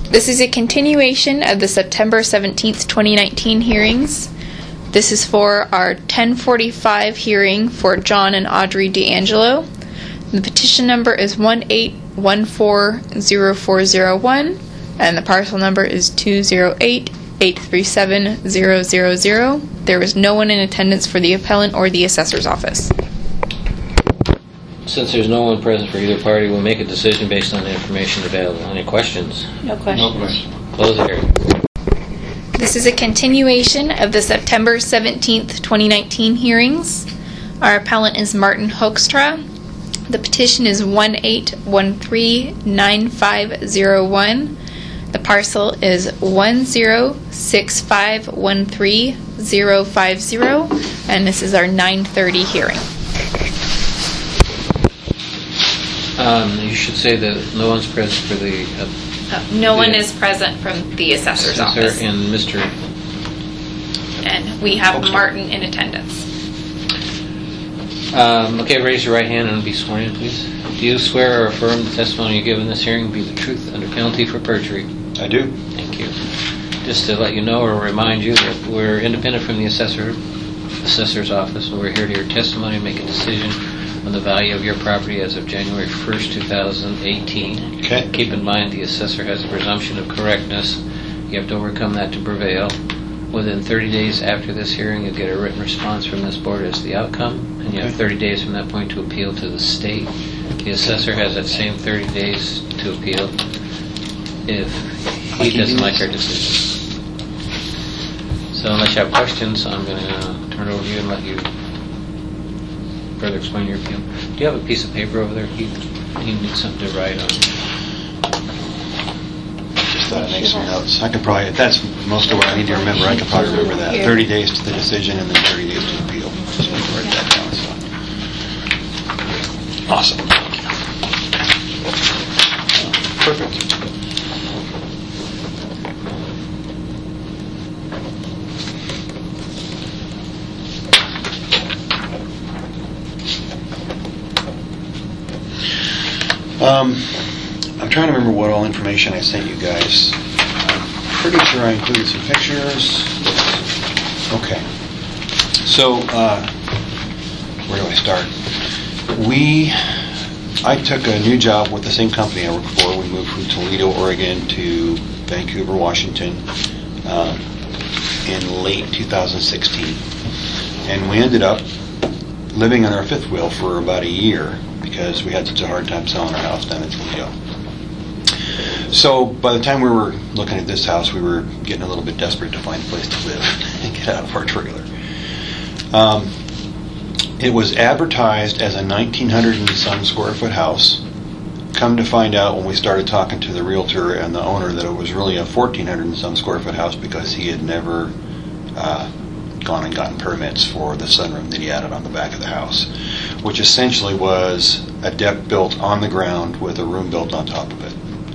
This is a continuation of the September 17th, 2019 hearings. This is for our 1045 hearing for John and Audrey D'Angelo. The petition number is 181404001, and the parcel number is 208-837-000. There was no one in attendance for the appellant or the assessor's office. Since there's no one present for either party, we'll make a decision based on the information available. Any questions? No questions. No question. Close the hearing. This is a continuation of the September 17th, 2019 hearings. Our appellant is Martin Hoekstra. The petition is 18139501. The parcel is 106513050, and this is our 9:30 hearing. You should say that no one's present for the No one is present from the assessor's office. And Mr. And we have Martin in attendance. Okay, raise your right hand and be sworn in, please. Do you swear or affirm the testimony you give in this hearing be the truth under penalty for perjury? I do. Thank you. Just to let you know or remind you that we're independent from the assessor's office, and we're here to hear testimony and make a decision on the value of your property as of January 1st, 2018. Okay. Keep in mind the assessor has a presumption of correctness. You have to overcome that to prevail. Within 30 days after this hearing, you'll get a written response from this board as to the outcome, and you have 30 days from that point to appeal to the state. The assessor has that same 30 days to appeal if he doesn't like our decision. So unless you have questions, I'm going to turn it over to you and let you further explain your appeal. Do you have a piece of paper over there, Keith? You need something to write on. Just thought I'd make some notes. I could probably, if that's most of what I need to remember, I could probably remember that. 30 days to the decision and then 30 days to appeal. Just need to write that down. So. Awesome. Perfect. I'm trying to remember what all information I sent you guys. I'm pretty sure I included some pictures. Okay. So, where do I start? I took a new job with the same company I worked for. We moved from Toledo, Oregon to Vancouver, Washington in late 2016. And we ended up living on our fifth wheel for about a year because we had such a hard time selling our house down in Toledo. So by the time we were looking at this house, we were getting a little bit desperate to find a place to live and get out of our trailer. It was advertised as a 1,900 and some square foot house. Come to find out when we started talking to the realtor and the owner that it was really a 1,400 and some square foot house because he had never gone and gotten permits for the sunroom that he added on the back of the house, which essentially was a deck built on the ground with a room built on top of it.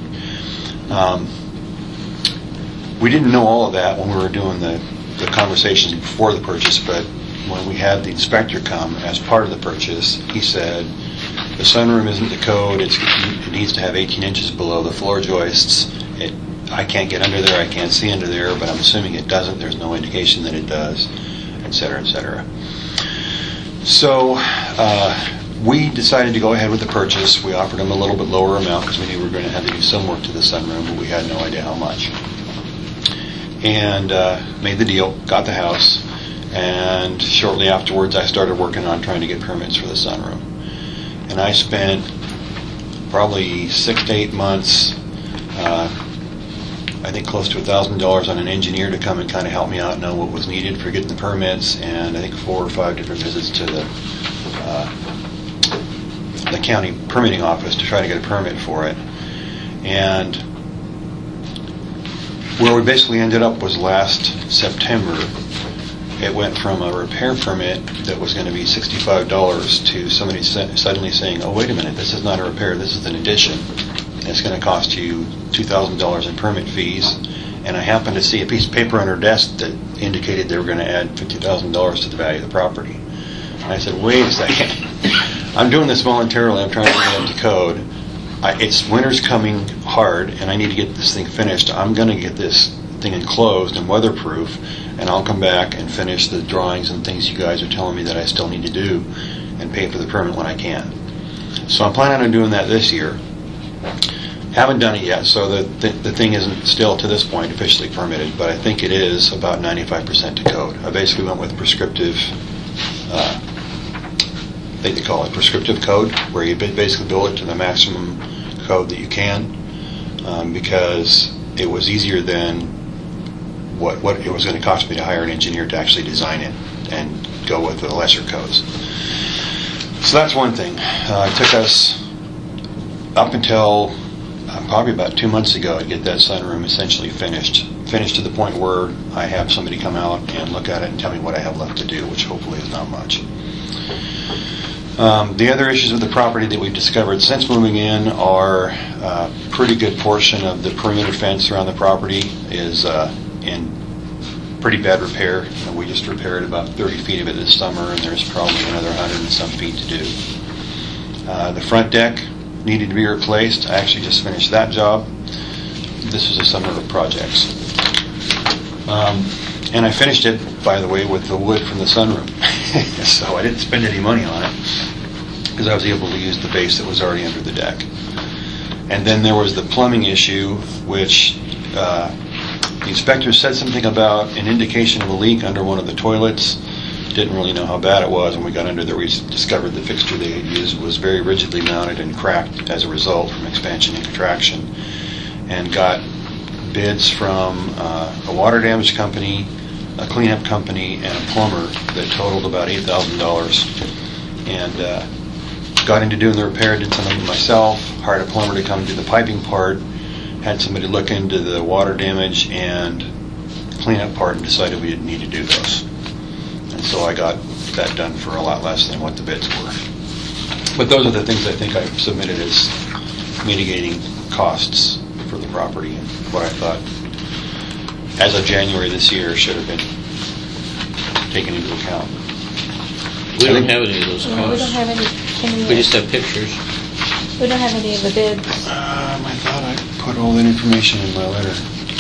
We didn't know all of that when we were doing the conversations before the purchase, but when we had the inspector come as part of the purchase, he said, the sunroom isn't the code, it needs to have 18 inches below the floor joists. I can't get under there, I can't see under there, but I'm assuming it doesn't. There's no indication that it does, et cetera, et cetera. So we decided to go ahead with the purchase. We offered him a little bit lower amount because we knew we were going to have to do some work to the sunroom, but we had no idea how much. And made the deal, got the house, and shortly afterwards I started working on trying to get permits for the sunroom. And I spent probably 6 to 8 months, I think close to $1,000 on an engineer to come and kind of help me out and know what was needed for getting the permits, and I think 4 or 5 different visits to the county permitting office to try to get a permit for it. And where we basically ended up was last September. It went from a repair permit that was going to be $65 to somebody suddenly saying, oh, wait a minute, this is not a repair, this is an addition. And it's going to cost you $2,000 in permit fees. And I happened to see a piece of paper on her desk that indicated they were going to add $50,000 to the value of the property. And I said, wait a second. I'm doing this voluntarily. I'm trying to get up to code. it's winter's coming hard, and I need to get this thing finished. I'm going to get this thing enclosed and weatherproof, and I'll come back and finish the drawings and things you guys are telling me that I still need to do, and pay for the permit when I can. So I'm planning on doing that this year. Haven't done it yet, so the thing isn't still to this point officially permitted, but I think it is about 95% to code. I basically went with prescriptive, I think they call it prescriptive code, where you basically build it to the maximum code that you can, because it was easier than what it was going to cost me to hire an engineer to actually design it and go with the lesser codes. So that's one thing. It took us up until probably about 2 months ago to get that sunroom essentially finished to the point where I have somebody come out and look at it and tell me what I have left to do, which hopefully is not much. The other issues with the property that we've discovered since moving in are a pretty good portion of the perimeter fence around the property is in pretty bad repair. We just repaired about 30 feet of it this summer, and there's probably another 100 and some feet to do. The front deck needed to be replaced. I actually just finished that job. This was a summer of projects. And I finished it, by the way, with the wood from the sunroom. So I didn't spend any money on it because I was able to use the base that was already under the deck. And then there was the plumbing issue, which the inspector said something about an indication of a leak under one of the toilets. Didn't really know how bad it was. When we got under there, we discovered the fixture they had used was very rigidly mounted and cracked as a result from expansion and contraction, and got bids from a water damage company, a cleanup company, and a plumber that totaled about $8,000, and got into doing the repair. Did some of it myself, hired a plumber to come do the piping part, had somebody look into the water damage and cleanup part, and decided we didn't need to do those. And so I got that done for a lot less than what the bids were. But those are the things I think I submitted as mitigating costs for the property, and what I thought, as of January this year, should have been taken into account. We don't have any of those No, we don't costs. have any. We just have pictures. We don't have any of the bids. I thought I put all that information in my letter.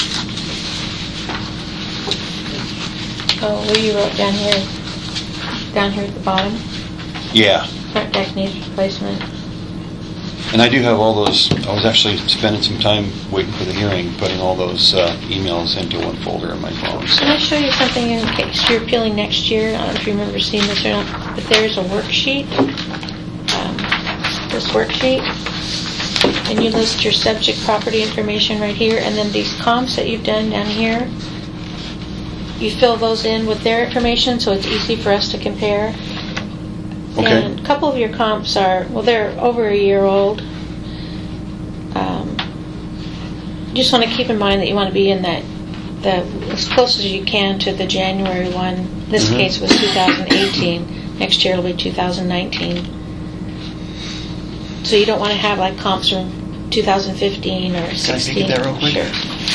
Oh, where you wrote down here at the bottom, Yeah, front deck needs replacement. and I do have all those. I was actually spending some time waiting for the hearing, putting all those emails into one folder in my phone. So. Can I show you something in case you're appealing next year? I don't know if you remember seeing this or not, but there's a worksheet, this worksheet, and you list your subject property information right here, and then these comps that you've done down here, you fill those in with their information so it's easy for us to compare. Okay. And a couple of your comps are, well, they're over a year old. You just want to keep in mind that you want to be in that, as close as you can to the January one. This case was 2018. Next year it'll be 2019. So you don't want to have like comps from 2015 or 16. Can I peek at that real quick? Sure.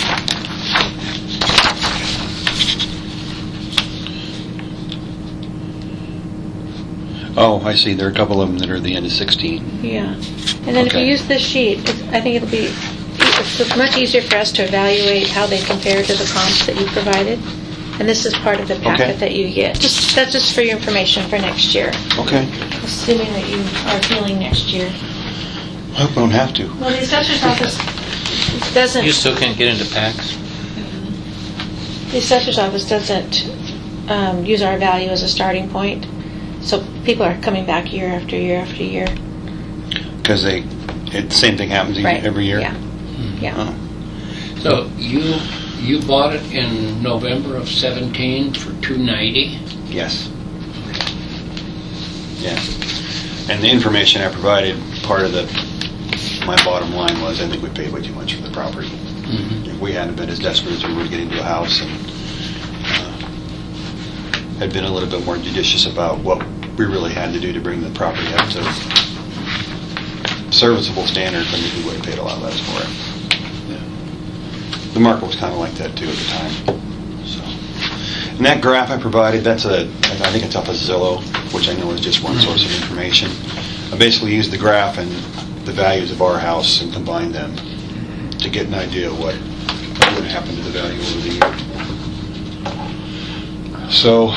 Oh, I see. There are a couple of them that are the end of 16. Yeah. And then if you Okay. use this sheet, I think it'll be it's much easier for us to evaluate how they compare to the comps that you provided. And this is part of the packet Okay. that you get. That's just for your information for next year, Okay. assuming that you are appealing next year. I hope I don't have to. Well, the assessor's office doesn't. You still can't get into PACS? The assessor's office doesn't use our value as a starting point, so people are coming back year after year after year. Because the same thing happens Right. every year? Yeah. Yeah. Oh. So you bought it in November of 17 for $290? Yes. Yeah. And the information I provided, part of my bottom line was I think we paid way too much for the property. Mm-hmm. If we hadn't been as desperate as we were to get into a house and had been a little bit more judicious about what we really had to do to bring the property up to serviceable standards, I think we would have paid a lot less for it. The market was kind of like that too at the time. So, and that graph I provided, I think it's off of Zillow, which I know is just one source of information. I basically used the graph and the values of our house and combined them to get an idea of what would happen to the value over the year. So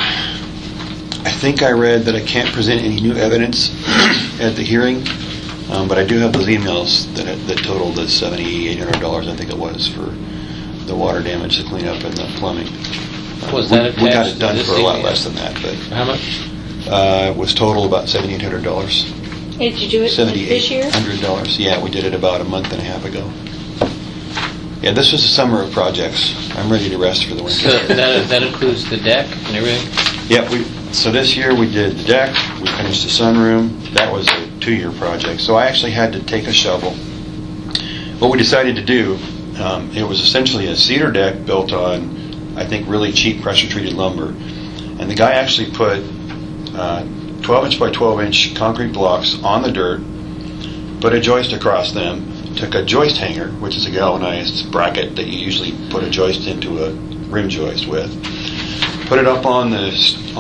I think I read that I can't present any new evidence at the hearing, but I do have those emails that totaled the $7,800, I think it was, for the water damage, the cleanup, and the plumbing. Was that we got attached it done to this for a lot email? less than that, but How much? it was total about $7,800. Did you do it this year? $7,800. Yeah, we did it about a month and a half ago. Yeah, this was the summer of projects. I'm ready to rest for the winter. So that includes the deck and everything? Yeah, so this year we did the deck, we finished the sunroom. That was a 2-year project. So I actually had to take a shovel. What we decided to do, it was essentially a cedar deck built on, I think, really cheap pressure-treated lumber. And the guy actually put 12-inch by 12-inch concrete blocks on the dirt, put a joist across them, took a joist hanger, which is a galvanized bracket that you usually put a joist into a rim joist with, put it up on the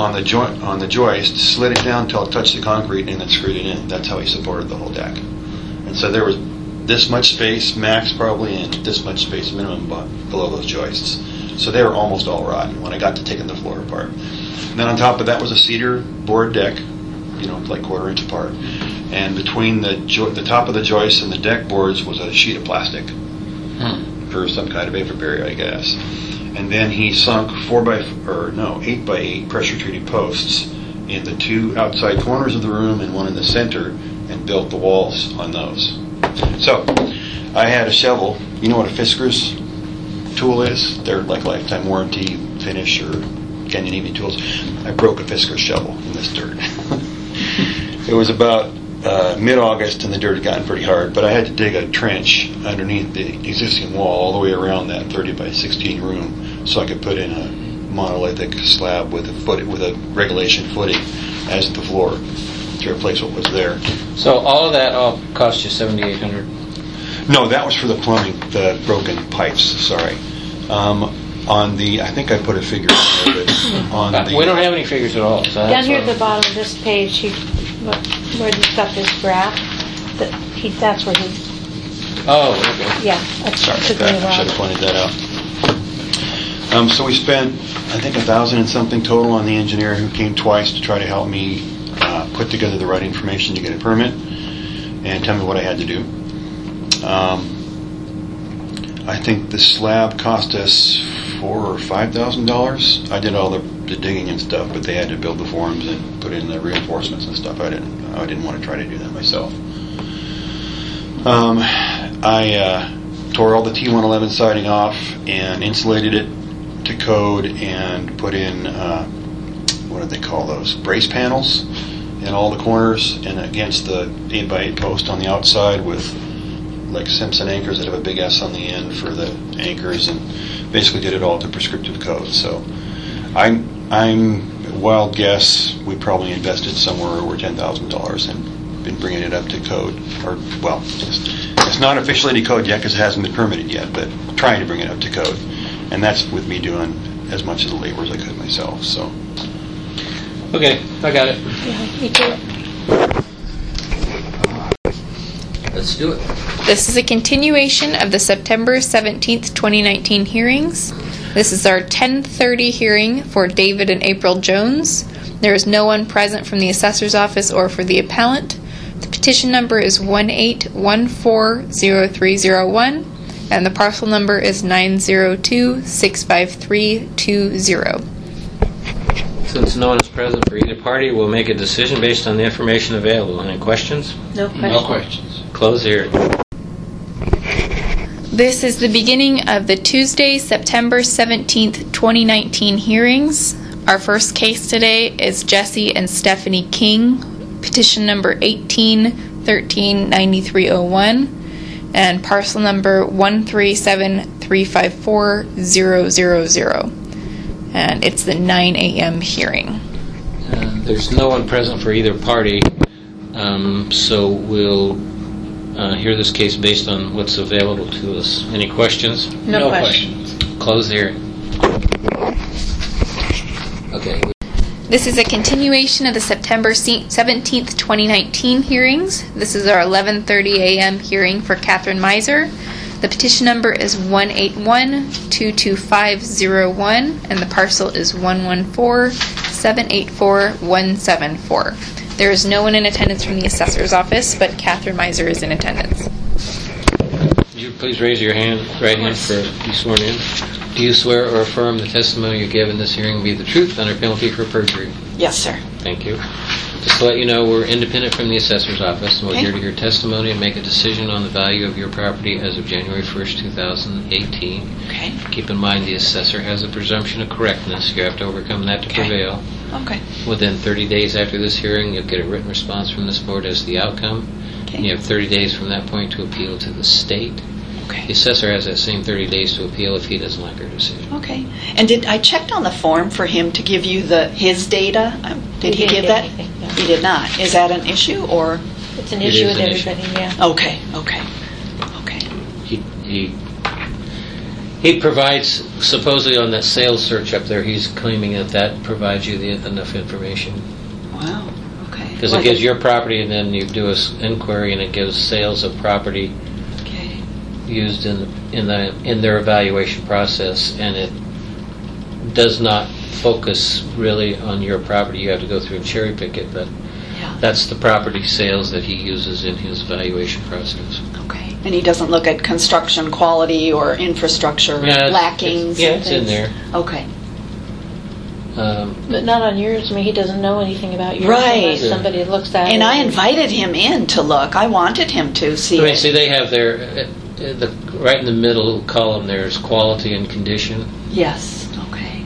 joist, slid it down until it touched the concrete, and then screwed it in. That's how he supported the whole deck. And so there was this much space max probably, and this much space minimum below those joists. So they were almost all rotten when I got to taking the floor apart. And then on top of that was a cedar board deck, like 1/4 inch apart. And between the top of the joist and the deck boards was a sheet of plastic for some kind of vapor barrier, I guess. And then he sunk 8 by 8 pressure-treated posts in the 2 outside corners of the room and one in the center, and built the walls on those. So I had a shovel. You know what a Fiskars tool is? They're like lifetime warranty, Finish, or Canyon Evening Tools. I broke a Fiskars shovel in this dirt. It was about mid-August, and the dirt had gotten pretty hard, but I had to dig a trench underneath the existing wall all the way around that 30 by 16 room so I could put in a monolithic slab with a regulation footing as the floor to replace what was there. So all of that cost you $7,800? No, that was for the plumbing, the broken pipes, sorry. I think I put a figure in there, but we don't have any figures at all. So Down here at the bottom of this page, where he's got this graph, that's where he... Oh, okay. Yeah, that's Sorry took about me a that. I should have while. pointed that out. So we spent, I think, $1,000 and something total on the engineer who came twice to try to help me put together the right information to get a permit and tell me what I had to do. I think the slab cost us $4,000 or $5,000. I did all the digging and stuff, but they had to build the forms and put in the reinforcements and stuff. I didn't want to try to do that myself. I tore all the T111 siding off and insulated it to code and put in what do they call those? Brace panels in all the corners and against the 8x8 post on the outside with like Simpson anchors that have a big S on the end for the anchors, and basically did it all to prescriptive code. So I'm wild guess we probably invested somewhere over $10,000 and been bringing it up to code, or well, it's not officially to code yet because it hasn't been permitted yet, but trying to bring it up to code, and that's with me doing as much of the labor as I could myself. So Okay, I got it. Yeah, me too. Let's do it. This is a continuation of the September 17th, 2019 hearings. This is our 10:30 hearing for David and April Jones. There is no one present from the assessor's office or for the appellant. The petition number is 18140301, and the parcel number is 902-65320. Since no one is present for either party, we'll make a decision based on the information available. Any questions? No question. No questions. Close the hearing. This is the beginning of the Tuesday, September 17th, 2019 hearings. Our first case today is Jesse and Stephanie King, petition number 18139301, and parcel number 137354000. And it's the 9 a.m. hearing. There's no one present for either party, so we'll hear this case based on what's available to us. Any questions? No questions. Close the hearing. Okay. This is a continuation of the September 17th, 2019 hearings. This is our 11:30 a.m. hearing for Catherine Miser. The petition number is 181-22501, and the parcel is 114-784-174. There is no one in attendance from the assessor's office, but Catherine Miser is in attendance. Would you please raise your right hand for be sworn in? Do you swear or affirm the testimony you give in this hearing will be the truth under penalty for perjury? Yes, sir. Thank you. Just to let you know, we're independent from the assessor's office, and we're here to hear testimony and make a decision on the value of your property as of January 1st, 2018. Okay. Keep in mind the assessor has a presumption of correctness. You have to overcome that to prevail. Okay. Within 30 days after this hearing, you'll get a written response from this board as the outcome. Okay. And you have 30 days from that point to appeal to the state. The Okay. assessor has that same 30 days to appeal if he doesn't like her decision. Okay. And I checked on the form for him to give you his data? Did he didn't give get that? anything, no. He did not. Is that an issue or? It's an It issue is with an issue. everybody, yeah. Okay. He provides, supposedly on that sales search up there, he's claiming that provides you enough information. Wow. Okay. Because it gives your property, and then you do an inquiry, and it gives sales of property Okay. used in their evaluation process, and it does not focus really on your property. You have to go through and cherry pick it, but Yeah. that's the property sales that he uses in his evaluation process. Okay. And he doesn't look at construction quality or infrastructure lackings? Yeah, and it's in things? there. Okay. But not on yours. I mean, he doesn't know anything about yours Right. unless somebody looks at it. And I invited him in to look. I wanted him to see I mean, it. see, they have their, right in the middle column there's quality and condition. Yes. Okay.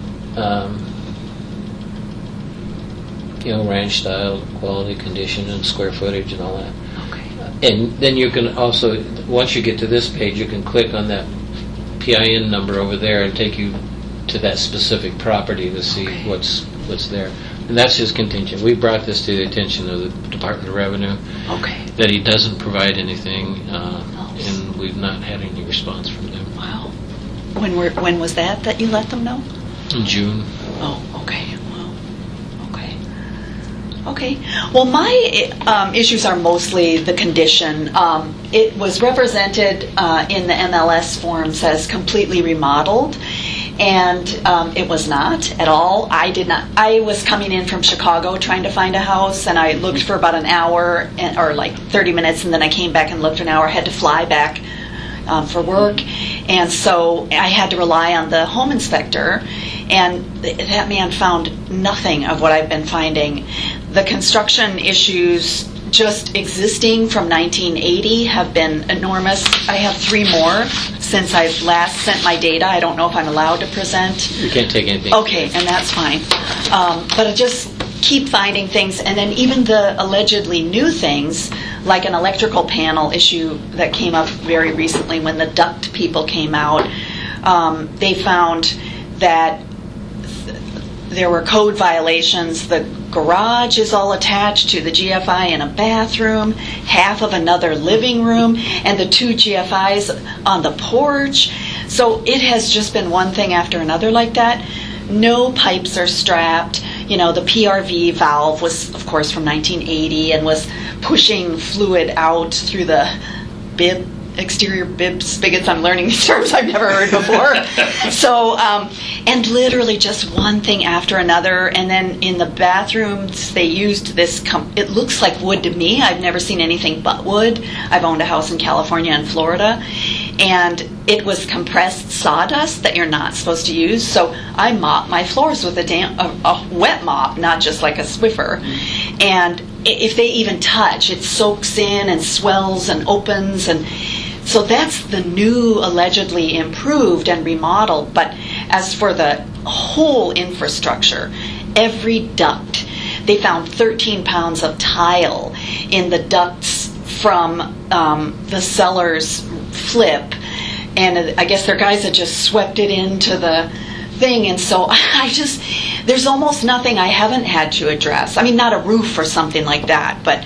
Ranch style, quality, condition, and square footage and all that. Okay. And then you can also, once you get to this page, you can click on that PIN number over there and take you to that specific property to see Okay. what's there. And that's his contention. We brought this to the attention of the Department of Revenue, Okay. that he doesn't provide anything, and we've not had any response from them. Wow. When was that you let them know? In June. Oh, okay. Wow. Okay. Okay. Well, my issues are mostly the condition. It was represented in the MLS forms as completely remodeled, and it was not at all. I was coming in from Chicago trying to find a house, and I looked for about an hour or like 30 minutes, and then I came back and looked an hour. I had to fly back for work, and so I had to rely on the home inspector, and that man found nothing of what I've been finding. The construction issues just existing from 1980 have been enormous. I have 3 more since I've last sent my data. I don't know if I'm allowed to present. You can't take anything. Okay, and that's fine. But I just keep finding things, and then even the allegedly new things, like an electrical panel issue that came up very recently when the duct people came out. They found that there were code violations. The garage is all attached to the GFI in a bathroom, half of another living room, and the 2 GFIs on the porch. So it has just been one thing after another like that. No pipes are strapped. The PRV valve was, of course, from 1980 and was pushing fluid out through the exterior bib spigots. I'm learning these terms I've never heard before. So, and literally just one thing after another. And then in the bathrooms, they used this, it looks like wood to me. I've never seen anything but wood. I've owned a house in California and Florida. And it was compressed sawdust that you're not supposed to use. So I mop my floors with a wet mop, not just like a Swiffer. And if they even touch, it soaks in and swells and opens. And so that's the new, allegedly improved and remodeled. But as for the whole infrastructure, every duct, they found 13 pounds of tile in the ducts from the seller's flip. And I guess their guys had just swept it into the thing. And so there's almost nothing I haven't had to address. I mean, not a roof or something like that, but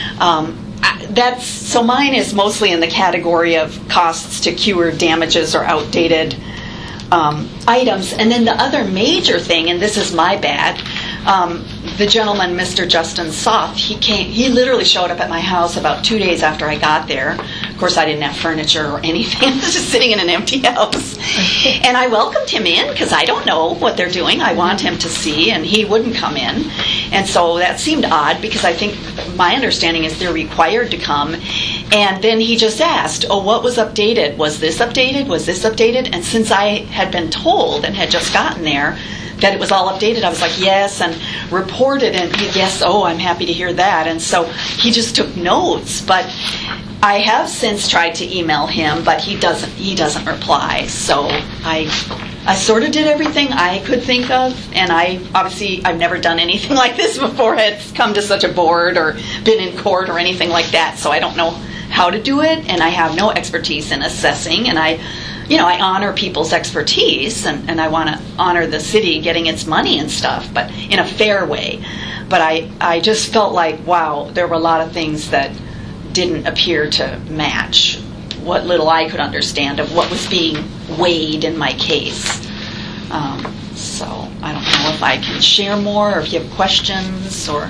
so mine is mostly in the category of costs to cure damages or outdated items. And then the other major thing, and this is my bad, The gentleman, Mr. Justin Soth, he literally showed up at my house about 2 days after I got there. Of course, I didn't have furniture or anything. I was just sitting in an empty house. And I welcomed him in because I don't know what they're doing. I want him to see, and he wouldn't come in. And so that seemed odd because I think my understanding is they're required to come. And then he just asked, oh, what was updated? Was this updated? Was this updated? And since I had been told and had just gotten there that it was all updated, I was like, yes, and reported, and yes, oh, I'm happy to hear that. And so he just took notes. But I have since tried to email him, but he doesn't reply. So I sort of did everything I could think of, and I've never done anything like this before. It's come to such a board or been in court or anything like that, so I don't know how to do it, and I have no expertise in assessing, and I honor people's expertise, and I want to honor the city getting its money and stuff, but in a fair way. But I just felt like, wow, there were a lot of things that didn't appear to match what little I could understand of what was being weighed in my case. So I don't know if I can share more, or if you have questions, or...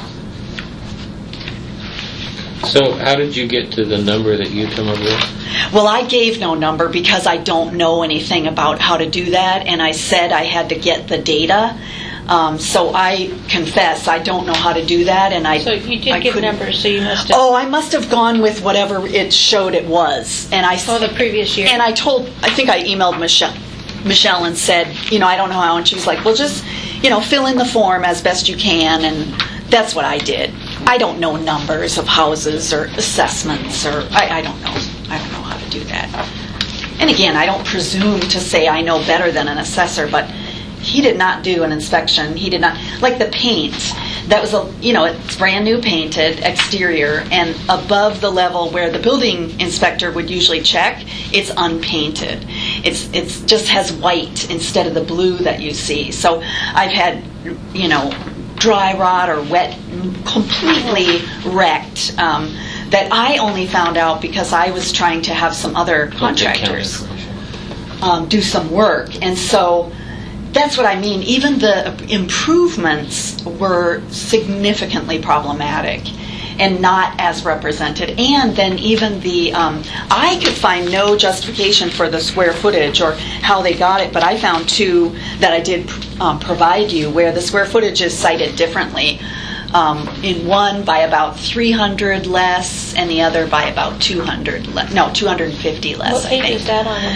So how did you get to the number that you come up with? Well, I gave no number because I don't know anything about how to do that, and I said I had to get the data. So I confess I don't know how to do that, and So you did give numbers, so you must have... Oh, I must have gone with whatever it showed it was, and the previous year. And I think I emailed Michelle and said, I don't know how, and she was like, well, just fill in the form as best you can, and that's what I did. I don't know numbers of houses or assessments, or I don't know. I don't know how to do that. And again, I don't presume to say I know better than an assessor, but he did not do an inspection. He did not, like the paint. That was it's brand new painted exterior, and above the level where the building inspector would usually check, it's unpainted. It's just has white instead of the blue that you see. So I've had dry rot or wet, completely wrecked. That I only found out because I was trying to have some other contractors do some work, and so that's what I mean. Even the improvements were significantly problematic and not as represented. And then even I could find no justification for the square footage or how they got it, but I found two that I did provide you where the square footage is cited differently. In one by about 300 less, and the other by about 250 less. What page is that on?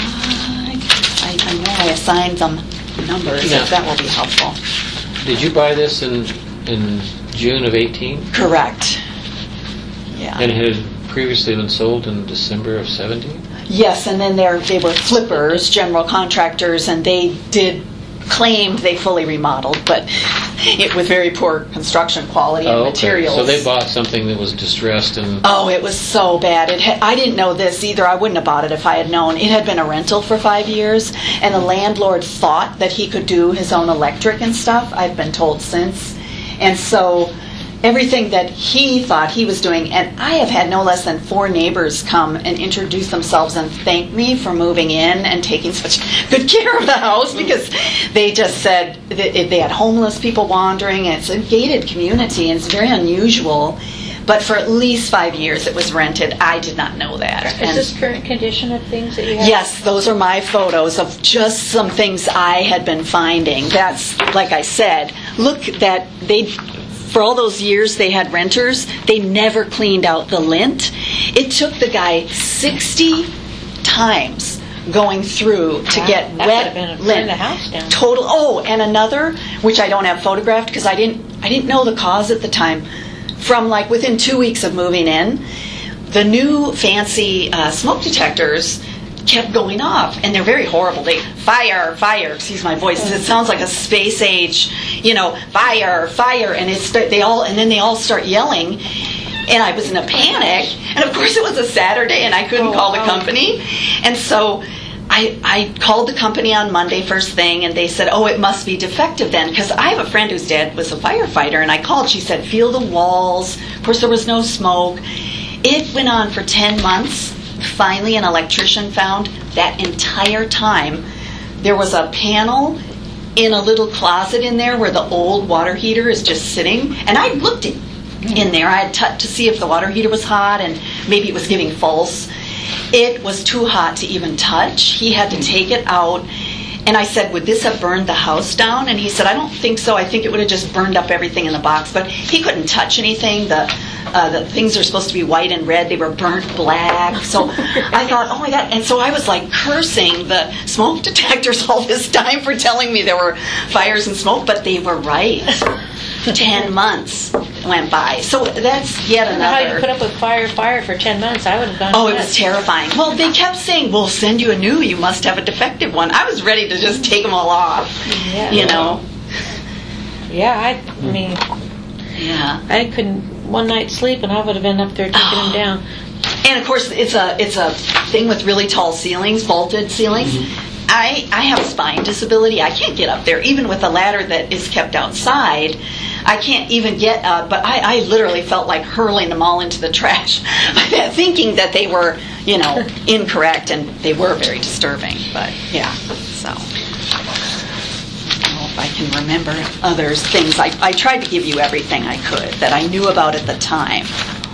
I know I assigned them numbers, Yeah. if that will be helpful. Did you buy this in June of 18? Correct. Yeah. And it had previously been sold in December of 17? Yes, and then they were flippers, general contractors, and they claimed they fully remodeled, but it with very poor construction quality and materials. So they bought something that was distressed and... Oh, it was so bad. I didn't know this either. I wouldn't have bought it if I had known. It had been a rental for 5 years, and the landlord thought that he could do his own electric and stuff. I've been told since. And so everything that he thought he was doing, and I have had no less than 4 neighbors come and introduce themselves and thank me for moving in and taking such good care of the house, because they just said that they had homeless people wandering, and it's a gated community, and it's very unusual. But for at least 5 years it was rented. I did not know that. Is this current condition of things that you have? Yes, those are my photos of just some things I had been finding. That's, like I said, look that for all those years they had renters, they never cleaned out the lint. It took the guy 60 times going through to get wet lint. Burn the house down. Total. Oh, and another, which I don't have photographed because I didn't know the cause at the time. From like within 2 weeks of moving in, the new fancy smoke detectors kept going off, and they're very horrible. They fire, excuse my voice. It sounds like a space age, fire, and they all start yelling. And I was in a panic, and of course it was a Saturday, and I couldn't call the company, and so I called the company on Monday first thing, and they said, oh, it must be defective then, because I have a friend whose dad was a firefighter, and I called. She said, feel the walls. Of course, there was no smoke. It went on for 10 months. Finally, an electrician found that entire time there was a panel in a little closet in there where the old water heater is just sitting. And I looked in there. I had to see if the water heater was hot and maybe it was giving false. It was too hot to even touch. He had to take it out. And I said, would this have burned the house down? And he said, I don't think so. I think it would have just burned up everything in the box. But he couldn't touch anything. The things are supposed to be white and red. They were burnt black. So I thought, oh my God. And so I was like cursing the smoke detectors all this time for telling me there were fires and smoke. But they were right. 10 months went by. So that's yet I don't know how another. you put up with fire for 10 months. I would have gone Oh, it nuts. was terrifying. Well, they kept saying, we'll send you a new, you must have a defective one. I was ready to just take them all off, Yeah. you know? Yeah, I mean, Yeah. I couldn't one night sleep and I would have been up there taking them down. And of course, it's a thing with really tall ceilings, vaulted ceilings. I have a spine disability. I can't get up there, even with a ladder that is kept outside. I can't even get up, but I literally felt like hurling them all into the trash, thinking that they were, you know, incorrect, and they were very disturbing. But yeah, so I don't know if I can remember others things. I tried to give you everything I could that I knew about at the time.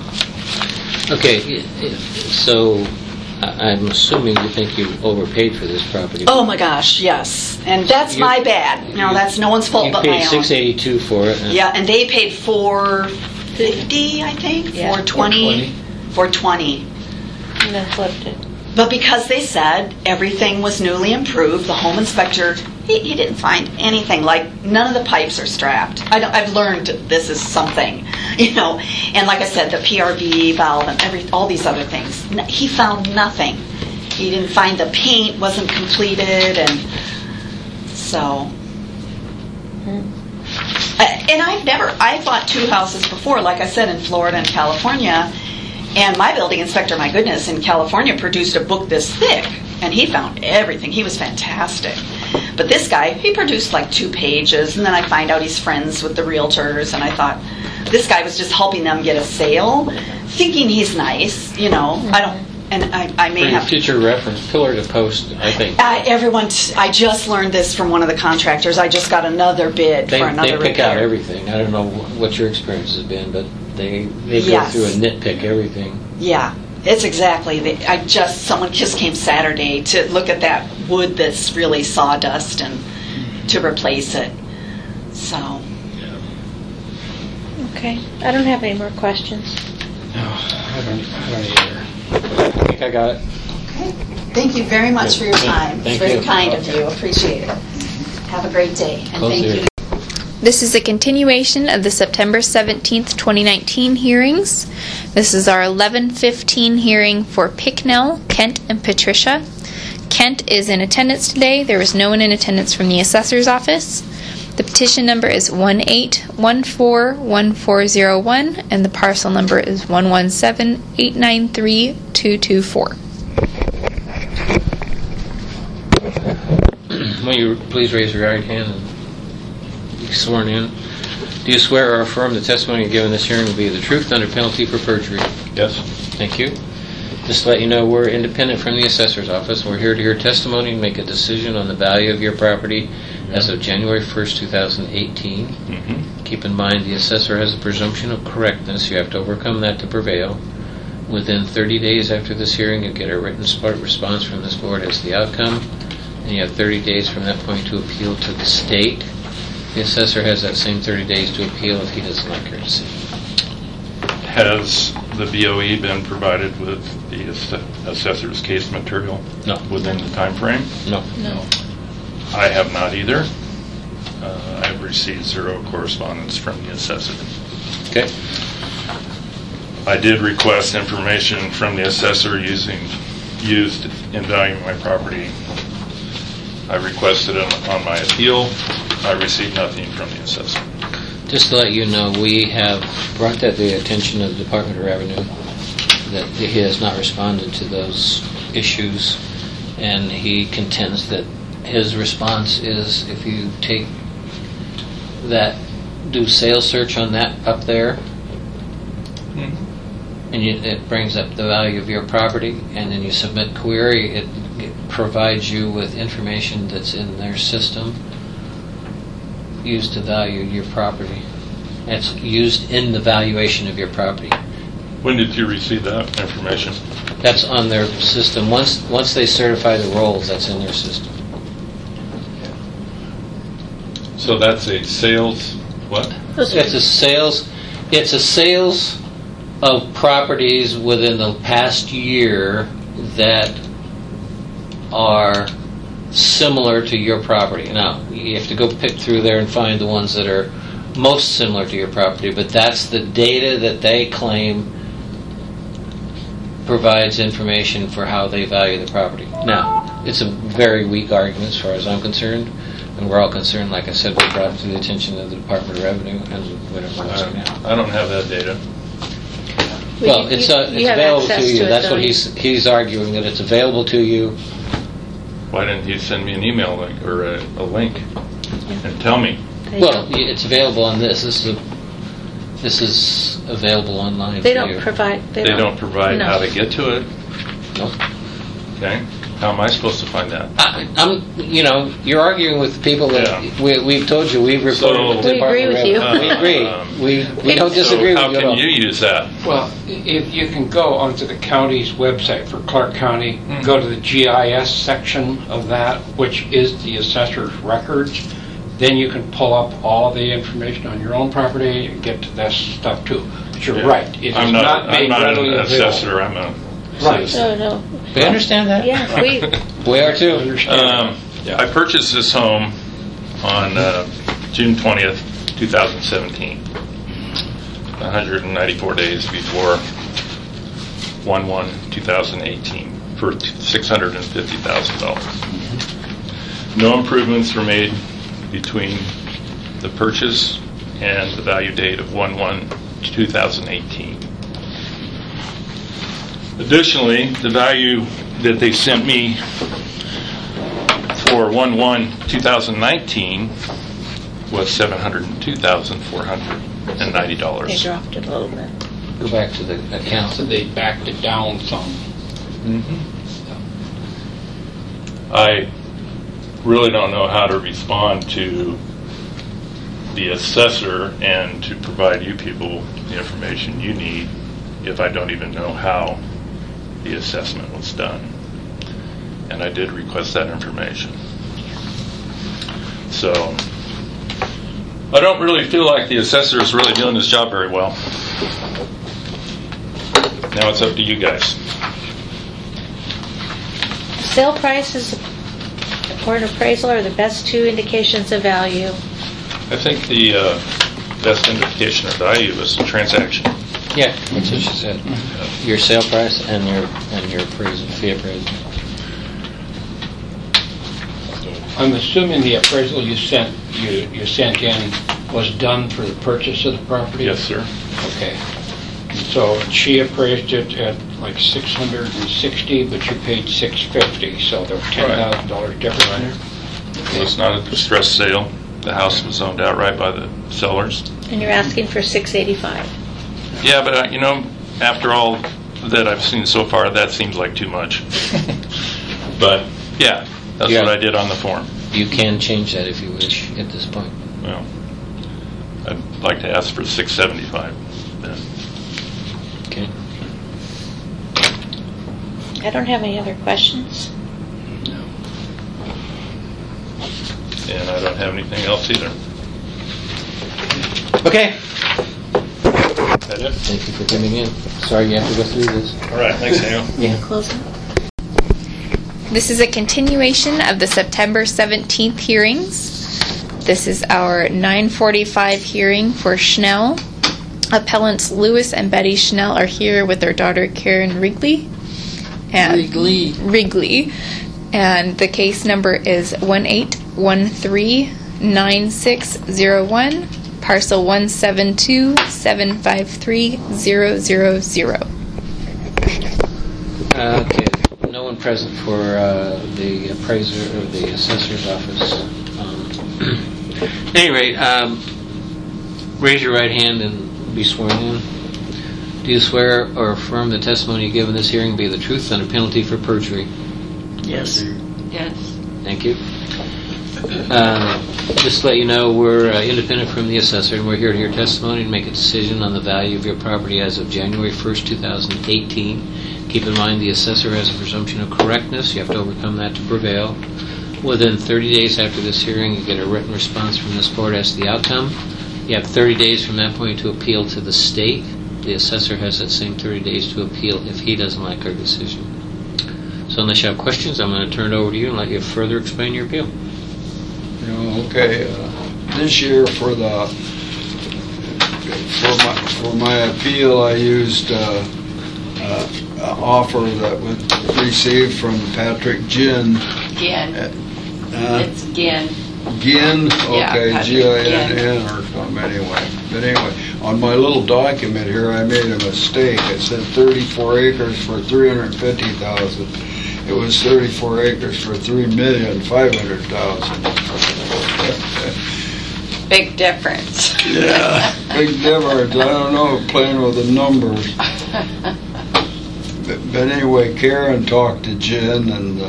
Okay, so I'm assuming you think you overpaid for this property. Oh my gosh, yes, and that's my bad. No, that's no one's fault You but paid my own. $682 for it. Yeah, and they paid $450, I think, Yeah. $420. $420. And then flipped it. But because they said everything was newly improved, the home inspector, he didn't find anything. Like, none of the pipes are strapped. I've learned this is something, you know. And like I said, the PRV valve and all these other things. He found nothing. He didn't find the paint wasn't completed, and so. And I bought 2 houses before, like I said, in Florida and California. And my building inspector, my goodness, in California produced a book this thick, and he found everything. He was fantastic. But this guy, he produced like 2 pages, and then I find out he's friends with the realtors, and I thought, this guy was just helping them get a sale, thinking he's nice, you know. I don't, and I may For your have... future reference, pillar to post, I think. I just learned this from one of the contractors. I just got another bid They for another pick out repair. everything. I don't know what your experience has been, but they go Yes. through and nitpick everything. Yeah, it's exactly. Someone just came Saturday to look at that wood that's really sawdust and to replace it. So, Okay. I don't have any more questions. No, I don't either. I think I got it. okay. Thank you very much for your time. Thank It's very you. kind of you. Appreciate it. Have a great day. And Close thank here. you. This is a continuation of the September 17th, 2019 hearings. This is our 11:15 hearing for Picknell, Kent, and Patricia. Kent is in attendance today. There was no one in attendance from the assessor's office. The petition number is 18141401, and the parcel number is 117893224. Will you please raise your right hand and be sworn in? Do you swear or affirm the testimony you give in this hearing will be the truth under penalty for perjury? Yes. Thank you. Just to let you know, we're independent from the assessor's office. We're here to hear testimony and make a decision on the value of your property as of January 1st, 2018. Keep in mind the assessor has a presumption of correctness. You have to overcome that to prevail. Within 30 days after this hearing, you get a written response from this board as the outcome, and you have 30 days from that point to appeal to the state. The assessor has that same 30 days to appeal if he doesn't like your decision. Has the BOE been provided with the assessor's case material No. within the time frame? No. No. I have not either. I've received 0 correspondence from the assessor. Okay. I did request information from the assessor used in valuing my property. I requested it on my appeal. I received nothing from the assessor. Just to let you know, we have brought that to the attention of the Department of Revenue, that he has not responded to those issues, and he contends that his response is if you take that, do sales search on that up there, and it brings up the value of your property, and then you submit query, it provides you with information that's in their system, used to value your property. It's used in the valuation of your property. When did you receive that information? That's on their system. Once they certify the rolls, that's in their system. So that's a sales, what? It's a sales of properties within the past year that are similar to your property. Now, you have to go pick through there and find the ones that are most similar to your property, but that's the data that they claim provides information for how they value the property. Now, it's a very weak argument as far as I'm concerned, and we're all concerned. Like I said, we brought it to the attention of the Department of Revenue and whatever else right now. I don't have that data. Well, it's you have available access to you. to it, That's don't what you? he's arguing, that it's available to you. Why didn't you send me an email link or a link and tell me? Well, it's available on this. This is available online. They for don't you. provide. They don't provide No. how to get to it. Nope. Okay. How am I supposed to find that? You're arguing with the people that Yeah. we've told you. We've reported So- to the We agree Department of with you. Revenue. We agree. We don't disagree So how with you at can all. you use that? Well, if you can go onto the county's website for Clark County, go to the GIS section of that, which is the assessor's records, then you can pull up all the information on your own property and get to that stuff too. But you're right, it is I'm not not made an readily available. assessor. I'm a Right. citizen. No. We understand that. Yeah, we. We are too. I purchased this home on June 20th, 2017. 194 days before 1/1/2018 for $650,000. No improvements were made between the purchase and the value date of 1/1/2018. Additionally, the value that they sent me for 1/1/2019 was $702,490. They dropped it a little bit. Go back to the account. So they backed it down some. I really don't know how to respond to the assessor and to provide you people the information you need if I don't even know how the assessment was done. And I did request that information. So I don't really feel like the assessor is really doing his job very well. Now it's up to you guys. Sale prices or an appraisal are the best two indications of value. I think the best indication of value is the transaction. Yeah, that's what she said. Your sale price and your appraisal, fee appraisal. I'm assuming the appraisal you sent in was done for the purchase of the property? Yes, sir. Okay. So she appraised it at like $660, but you paid $650, so there was $10,000 difference there? So it's not a distressed sale. The house was owned outright by the sellers. And you're asking for $685. Yeah, but after all that I've seen so far, that seems like too much. But yeah, that's Yeah. what I did on the form. You can change that if you wish at this point. Well, I'd like to ask for $675 then. Okay. I don't have any other questions. And I don't have anything else either. Okay. Is that it? Thank you for coming in. Sorry you have to go through this. All right, thanks, Daniel. Yeah. Close it. This is a continuation of the September 17th hearings. This is our 9:45 hearing for Schnell. Appellants Lewis and Betty Schnell are here with their daughter Karen Wrigley. Wrigley. And the case number is 18139601, parcel 172753000. Okay. No one present for the appraiser or the assessor's office. At any rate, raise your right hand and be sworn in. Do you swear or affirm the testimony you give in this hearing be the truth under penalty for perjury? Yes. Yes. Thank you. Just to let you know, we're independent from the assessor, and we're here to hear testimony and make a decision on the value of your property as of January 1st, 2018. Keep in mind the assessor has a presumption of correctness. You have to overcome that to prevail. Within 30 days after this hearing, you get a written response from this board as to the outcome. You have 30 days from that point to appeal to the state. The assessor has that same 30 days to appeal if he doesn't like our decision. So unless you have questions, I'm going to turn it over to you and let you further explain your appeal. Okay, this year for my appeal, I used an offer that was received from Patrick Ginn. Ginn. It's Ginn. Ginn? Yeah, Okay, Patrick Ginn or something, anyway. But anyway, on my little document here, I made a mistake. It said 34 acres for $350,000. It was 34 acres for $3,500,000. Big difference. Yeah, big difference. I don't know, playing with the numbers. But anyway, Karen talked to Jen and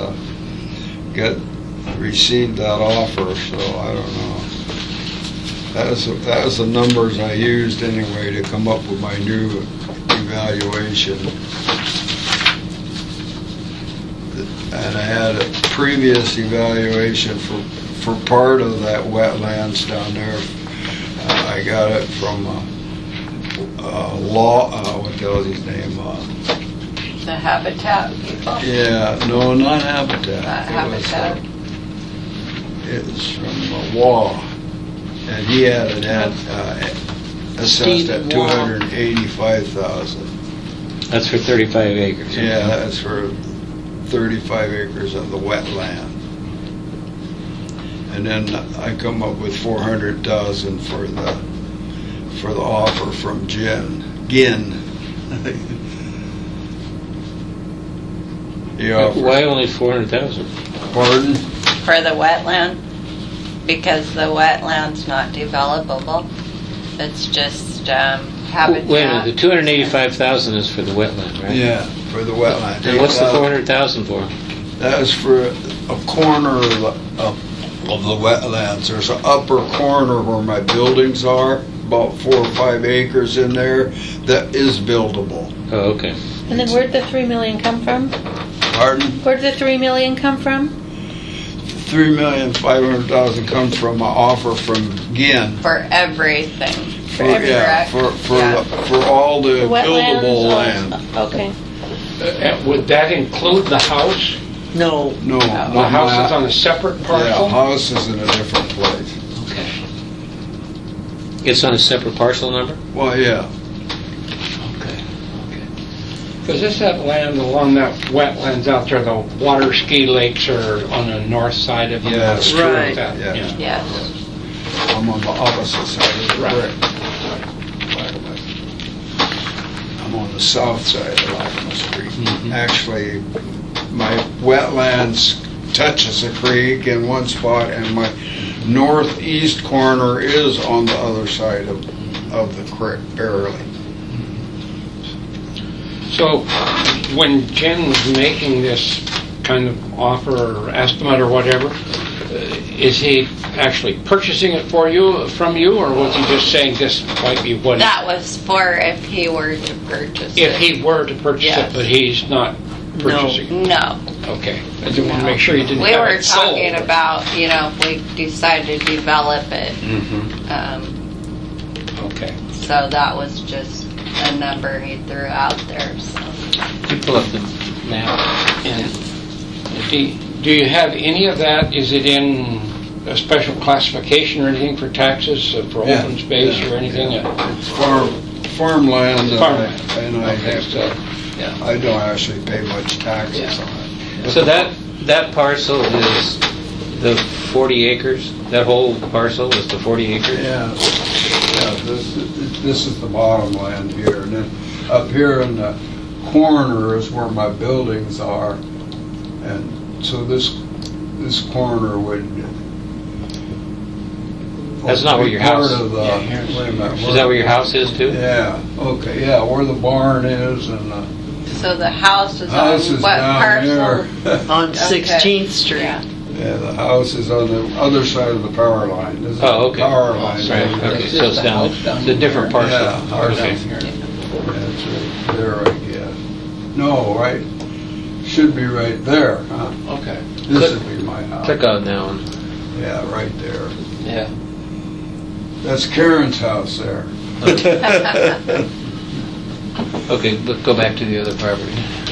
received that offer, so I don't know. That was the numbers I used anyway to come up with my new evaluation. And I had a previous evaluation for part of that wetlands down there. I got it from what the hell is his name? The Habitat people. Yeah, no, not Habitat. Habitat. It was from Waugh, and he had it assessed at $285,000. That's for 35 acres. Yeah, that's for 35 acres of the wetland. And then I come up with $400,000 for the offer from Ginn. Why only 400,000? Pardon? For the wetland, because the wetland's not developable. It's just habitat. Wait a minute, the 285,000 is for the wetland, right? Yeah, for the wetland. And what's the 400,000 for? That was for a corner of the wetlands. There's an upper corner where my buildings are, about 4 or 5 acres in there, that is buildable. Oh, okay. And then where'd the $3 million come from? Pardon? Where'd the $3 million come from? $3,500,000 comes from an offer from Ginn. For everything. For all the wetlands, buildable land. Okay. Would that include the house? No. The house is on a separate parcel? Yeah, house is in a different place. Okay. It's on a separate parcel number? Well, yeah. Okay. Because this that land along that wetlands out there, the water ski lakes are on the north side of it. Yes, Right. yes. Yes. I'm on the opposite side of the Right. creek. I'm on the south side of Lacamas Creek. Actually, my wetlands touches the creek in one spot, and my northeast corner is on the other side of the creek, barely. So when Jen was making this kind of offer or estimate or whatever, is he actually purchasing it from you, or was he just saying this might be what? That was for if he were to purchase it. If he were to purchase Yes. it, but he's not purchasing. No. Okay, I didn't want to make sure you didn't We have were it sold. talking about, if we decide to develop it. Okay. So that was just a number he threw out there. So. You pull up the map. And Do you have any of that? Is it in a special classification or anything for taxes, for Yeah, open space yeah, or anything? It's farmland, Farmland. and I Okay, have so- to. I don't actually pay much taxes on it. so that parcel is the 40 acres? That whole parcel is the 40 acres? Yeah. This is the bottom land here, and then up here in the corner is where my buildings are, and so this corner would. That's not where your house- Part of the, wait a minute. Is that where your house is too? Yeah. Okay. Yeah, where the barn is and. So the house is House on is what down parcel? there. On 16th Street. Yeah. Yeah, the house is on the other side of the power line. This is Oh, okay. the power line. Right, okay, so it's down, the different parcel. Yeah, ours Okay. is here. That's right there, I guess. No, right, should be right there, huh? Okay. This would be my house. Click on that one. Yeah, right there. Yeah. That's Karen's house there. Okay, let's go back to the other property.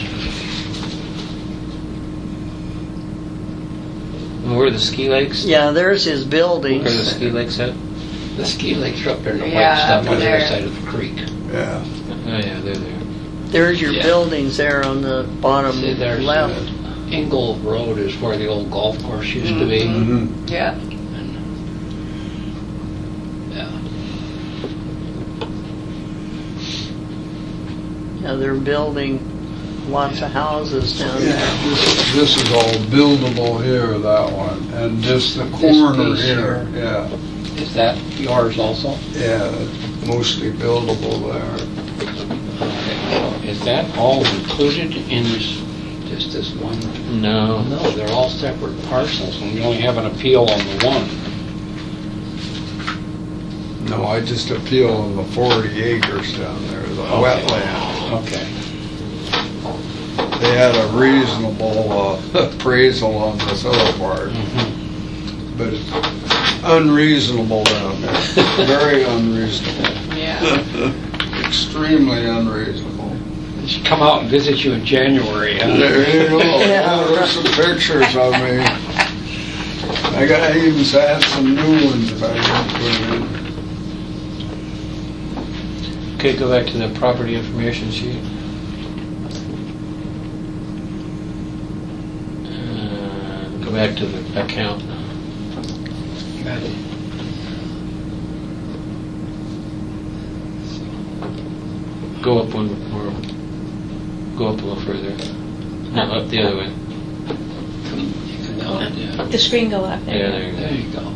And where are the ski lakes? Yeah, there's his Where are the buildings. ski lakes at? The ski lakes are up there in the white Yeah, stuff up on the other there. side of the creek. Yeah. Oh, yeah, they're there. There's your Yeah. buildings there on the bottom See, there's left. Ingle Road is where the old golf course used to be. Mhm. Yeah. Yeah. Yeah, they're building lots of houses down Yeah, there. this is all buildable here, that one, and just the corner piece here, yeah. Is that yours also? Yeah, mostly buildable there. Is that all included in this, just this one? No. No, they're all separate parcels, and we only have an appeal on the one. No, I just appeal on the 40 acres down there, the wetland. Okay. They had a reasonable appraisal on this other part, but it's unreasonable down there, very unreasonable, Yeah. extremely unreasonable. They should come out and visit you in January, huh? There you go. Yeah, there's some pictures of me. I even had some new ones if I didn't put them in. Okay, go back to the property information sheet. Go back to the account. Go up one more. Go up a little further. No, up the other way. The screen go up Yeah, there. there you go. There you go.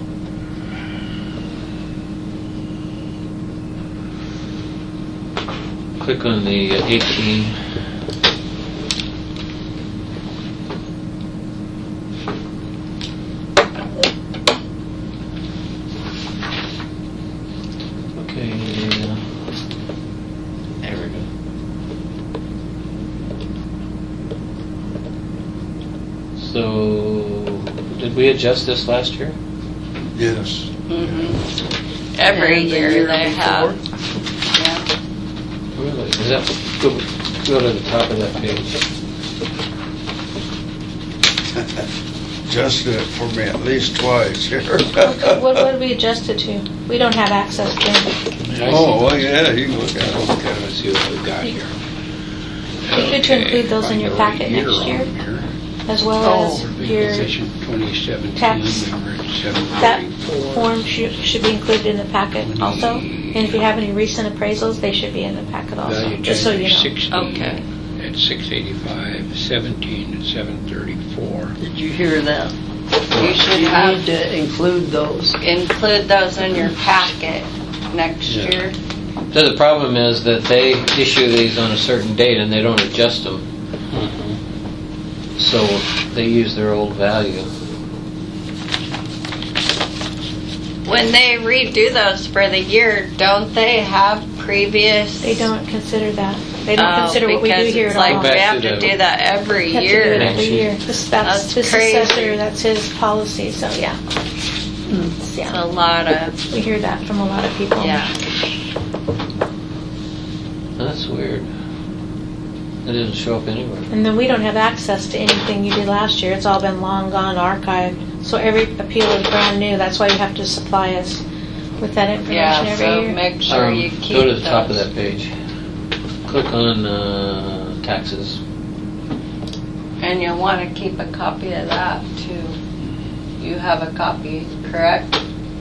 Click on the 18. Okay, there we go. So, did we adjust this last year? Yes. Every And the year year they before. have. Yeah. Really? Is that, go to the top of that page. Adjusted it for me at least twice here. What did we adjust it to? We don't have access to it. Oh, well, yeah, you can look at it. Okay, let's see what we've got here. Be good to include those in your packet next year, as well as your, Position 2017, tax. we were at that 734. form should be included in the packet also. And if you have any recent appraisals, they should be in the packet also, Value just so you change know. 16 Okay. at 685, 17 at 734. Did you hear that? You should You have, need to include those. include those in your packet next Yeah. year. So the problem is that they issue these on a certain date and they don't adjust them. So they use their old value. When they redo those for the year, don't they have previous? They don't consider that. They don't consider what we do here at all. Because it's like we Back have to to the- do that every We have to do it year. every year. That's That's crazy. crazy. Assessor, that's his policy, so yeah. It's a Yeah. lot of, We hear that from a lot of people. yeah. That's weird. It doesn't show up anywhere. And then we don't have access to anything you did last year. It's all been long gone archived. So every appeal is brand new. That's why you have to supply us with that information Yeah, every so year. make sure you keep Go to the top of those. that page. Click on taxes. And you'll want to keep a copy of that too. You have a copy, correct?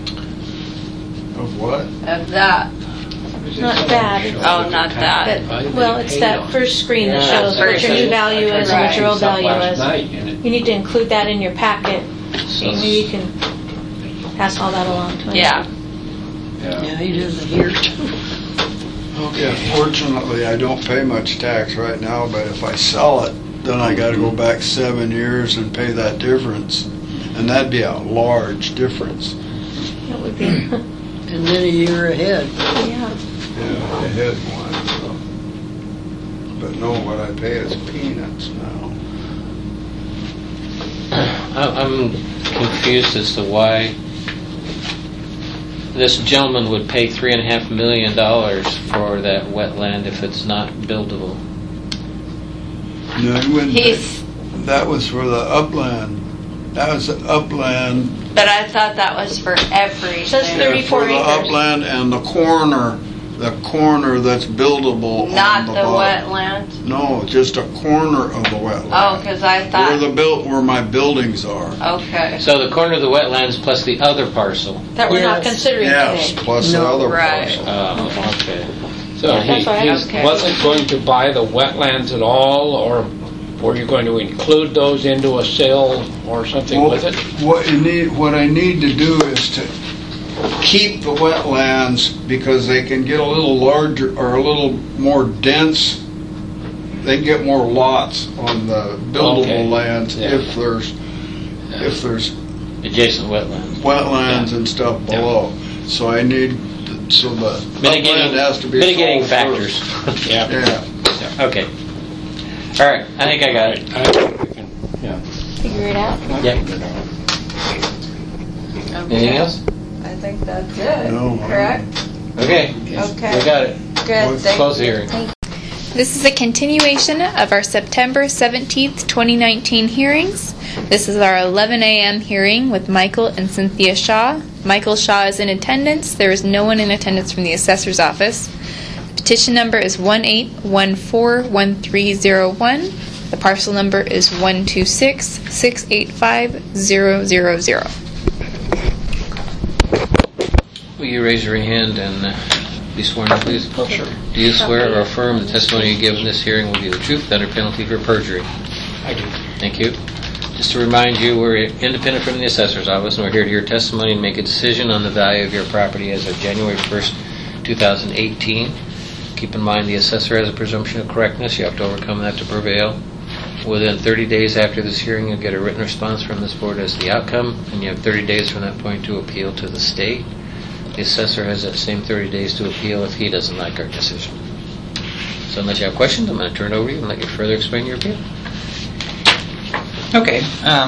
Of what? Of that. Not that. Oh, not that. But, well, it's that first screen that Yeah, shows what your new value is and what your old value is. You need to include that in your packet. So maybe you can pass all that along to him. Yeah. Yeah, he doesn't hear. Yeah, fortunately, I don't pay much tax right now, but if I sell it, then I gotta go back 7 years and pay that difference. And that'd be a large difference. That would be, And then a year ahead. yeah. Yeah, ahead one. So. But no, what I pay is peanuts now. I'm confused as to why this gentleman would pay $3.5 million for that wetland if it's not buildable. No, you wouldn't He's, that was for the upland. That was the upland. but I thought that was for everything. Says 34 For the acres. upland and the corner that's buildable. Not on the the bottom. wetland. No, just a corner of the wetland. Oh, because I Where my buildings are. Okay. So the corner of the wetlands plus the other parcel. That we're not Yes. considering Yes, today. plus the No, other right. parcel. Okay. So Yeah, that's why I he asked. wasn't going to buy the wetlands at all, or were you going to include those into a sale or something Well, with it? what I need to do is to keep the wetlands because they can get a little larger or a little more dense. They can get more lots on the buildable Okay. lands Yeah. if there's Adjacent wetlands. wetlands and stuff below. So I need so the upland has to be Mitigating sold factors. first. Yeah. Yeah. Okay. All right. I think I got it. I think we can, yeah. Figure it out. Yep. Anything else? I think that's it. No. Correct? Okay. Okay. We got it. Good. Thank Close the you. hearing. This is a continuation of our September 17th, 2019 hearings. This is our 11 a.m. hearing with Michael and Cynthia Shaw. Michael Shaw is in attendance. There is no one in attendance from the assessor's office. The petition number is 18141301. The parcel number is 126685000. Will you raise your hand and be sworn in, please? Oh, sure. Do you swear or affirm the testimony you give in this hearing will be the truth under penalty for perjury? I do. Thank you. Just to remind you, we're independent from the assessor's office, and we're here to hear testimony and make a decision on the value of your property as of January 1st, 2018. Keep in mind the assessor has a presumption of correctness. You have to overcome that to prevail. Within 30 days after this hearing, you'll get a written response from this board as the outcome, and you have 30 days from that point to appeal to the state. The assessor has that same 30 days to appeal if he doesn't like our decision. So unless you have questions, I'm going to turn it over to you and let you further explain your appeal. Okay.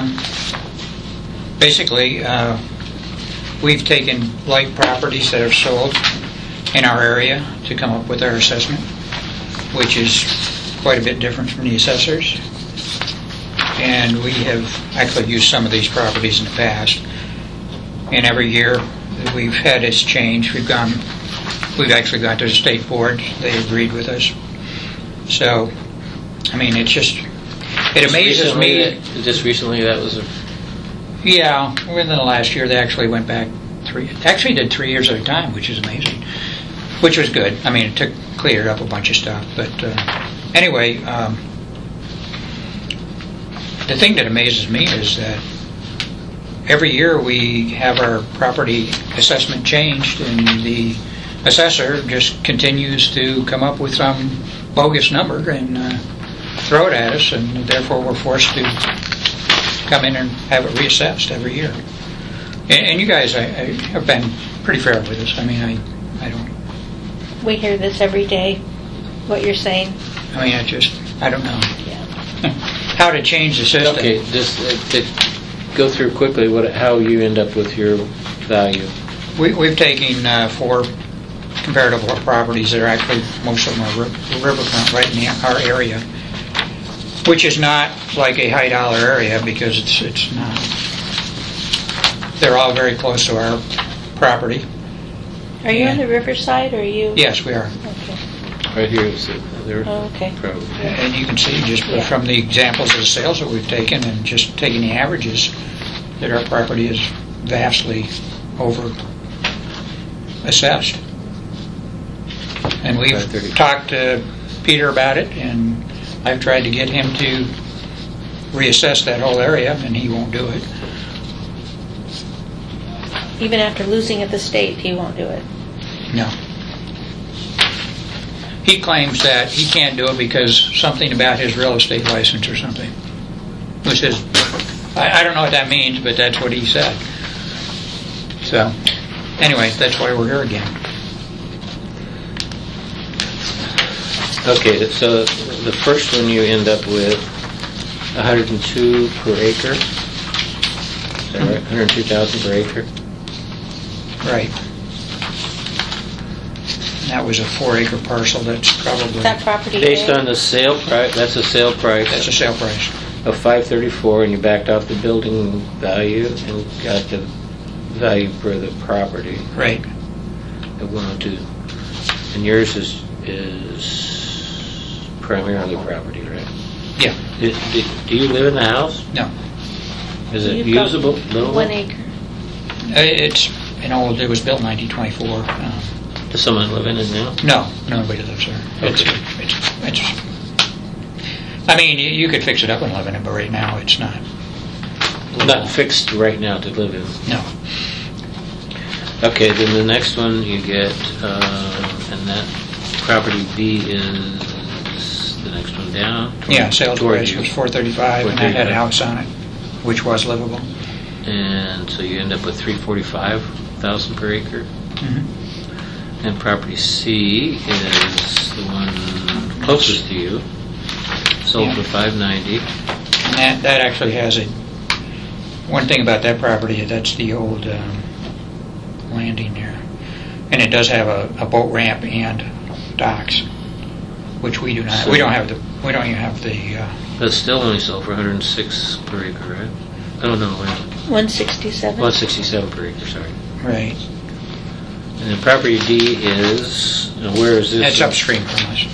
Basically, we've taken like properties that are sold in our area to come up with our assessment, which is quite a bit different from the assessors. And we have actually used some of these properties in the past. And every year that we've had this change, we've actually gone to the state board. They agreed with us. So, I mean, it amazes me. Just recently, that was a... Yeah, within the last year, they actually went back did 3 years at a time, which is amazing, which was good. I mean, it cleared up a bunch of stuff. But anyway, the thing that amazes me is that every year we have our property assessment changed, and the assessor just continues to come up with some bogus number and throw it at us, and therefore we're forced to come in and have it reassessed every year. And you guys have been pretty fair with us. I mean, I don't... We hear this every day, what you're saying. I mean, I don't know how to change the system. Okay, just to go through quickly how you end up with your value. We've taken 4 comparative properties that are actually, most of them are riverfront right in our area, which is not like a high dollar area because it's not. They're all very close to our property. Are you on the riverside, or are you? Yes, we are. Okay. Right here is their Oh, okay. property. And you can see just from the examples of the sales that we've taken and just taking the averages that our property is vastly over assessed. And we've talked to Peter about it, and I've tried to get him to reassess that whole area, and he won't do it. Even after losing at the state, he won't do it. No. He claims that he can't do it because something about his real estate license or something. It was his I don't know what that means, but that's what he said. So, anyway, that's why we're here again. Okay, so the first one you end up with 102 per acre. Is that right? 102,000 per acre. Right. That was a 4-acre parcel. That's probably That property Based A? on the sale price, that's a sale price that's a sale price. of 534, and you backed off the building value and got the value for the property Right. at 102. And yours is primarily property, right? Yeah. Do you live in the house? No. Is it You've got usable? Livable? 1 acre. It's an old. It was built in 1924. Does someone live in it now? No, nobody lives there. It's I mean, you could fix it up and live in it, but right now it's not. Not fixed right now to live in. No. Okay, then the next one you get, and that property B is the next one down. Yeah, sales toward price you. was $435, and that had a 435. house on it, which was livable. And so you end up with 345,000 per acre. Mhm. And property C is the one closest to you, sold Yeah. for 590. And that actually has a. One thing about that property, that's the old landing there, and it does have a boat ramp and docks, which we do not. So- We don't have the. We don't even have the. But it's still only sold for 106 per acre, right? Oh no, wait. 167. 167 per acre, sorry. Right. And then property D is, where is this? That's upstream from us.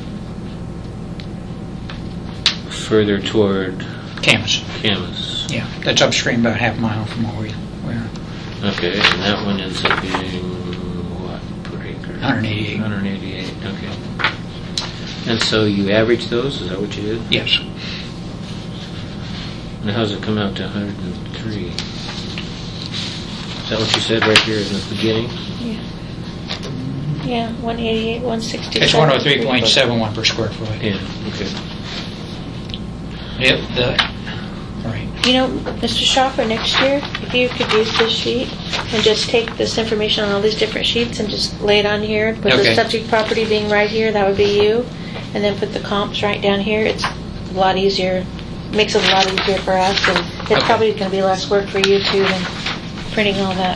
Further toward Camas. Camas. Yeah, that's upstream about half a mile from where we are. Okay, and that one ends up being what per acre? 188. 188, okay. And so you average those, is that what you did? Yes. And how's it come out to 103? Is that what you said right here in the beginning? Yeah, 188, 167. It's 103.71 per square foot. Yeah, okay. Yep. Right. You know, Mr. Shopper, next year, if you could use this sheet and just take this information on all these different sheets and just lay it on here, put Okay. the subject property being right here, that would be you, and then put the comps right down here, it's a lot easier, makes it a lot easier for us, and it's Okay. probably going to be less work for you too than printing all that.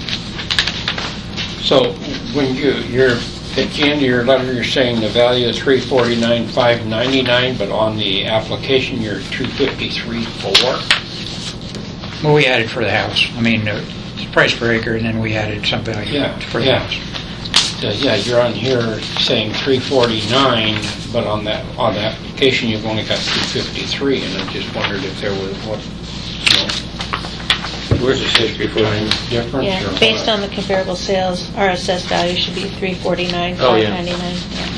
So when you're at the end of your letter, you're saying the value is $349,599, but on the application you're $253,400. Well, we added for the house. I mean, the price per acre, and then we added some value Yeah, for the yeah. house. Yeah, you're on here saying 349, but on the application you've only got 253, and I just wondered if there was what, Where's the 649? difference Yeah, or based what? on the comparable sales, our assessed value should be 349, Oh, yeah. 599. Yeah.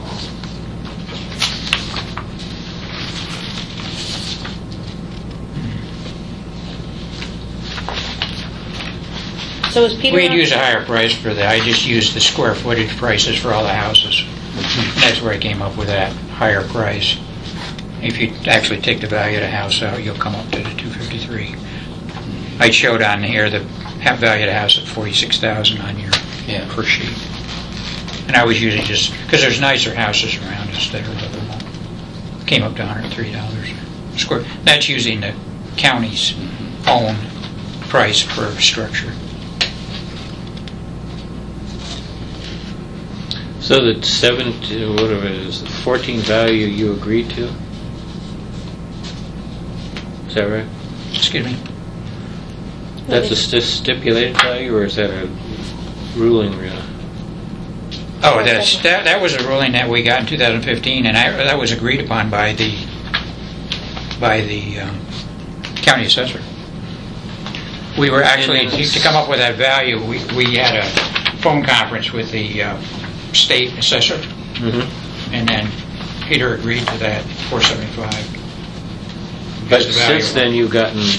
So is Peter? We'd on- use a higher price for that. I just used the square footage prices for all the houses. That's where I came up with that higher price. If you actually take the value of the house out, you'll come up to the 253. I showed on here the value of the house at 46,000 on your per sheet. And I was using just because there's nicer houses around us that are livable. Came up to $103 a square. That's using the county's own price per structure. So the whatever it is, the 14 value you agreed to? Is that right? Excuse me? That's a stipulated value, or is that a ruling? Oh, that was a ruling that we got in 2015, and that was agreed upon by the county assessor. We were actually, to come up with that value, we had a phone conference with the state assessor, and then Peter agreed to that 475. But since then, you've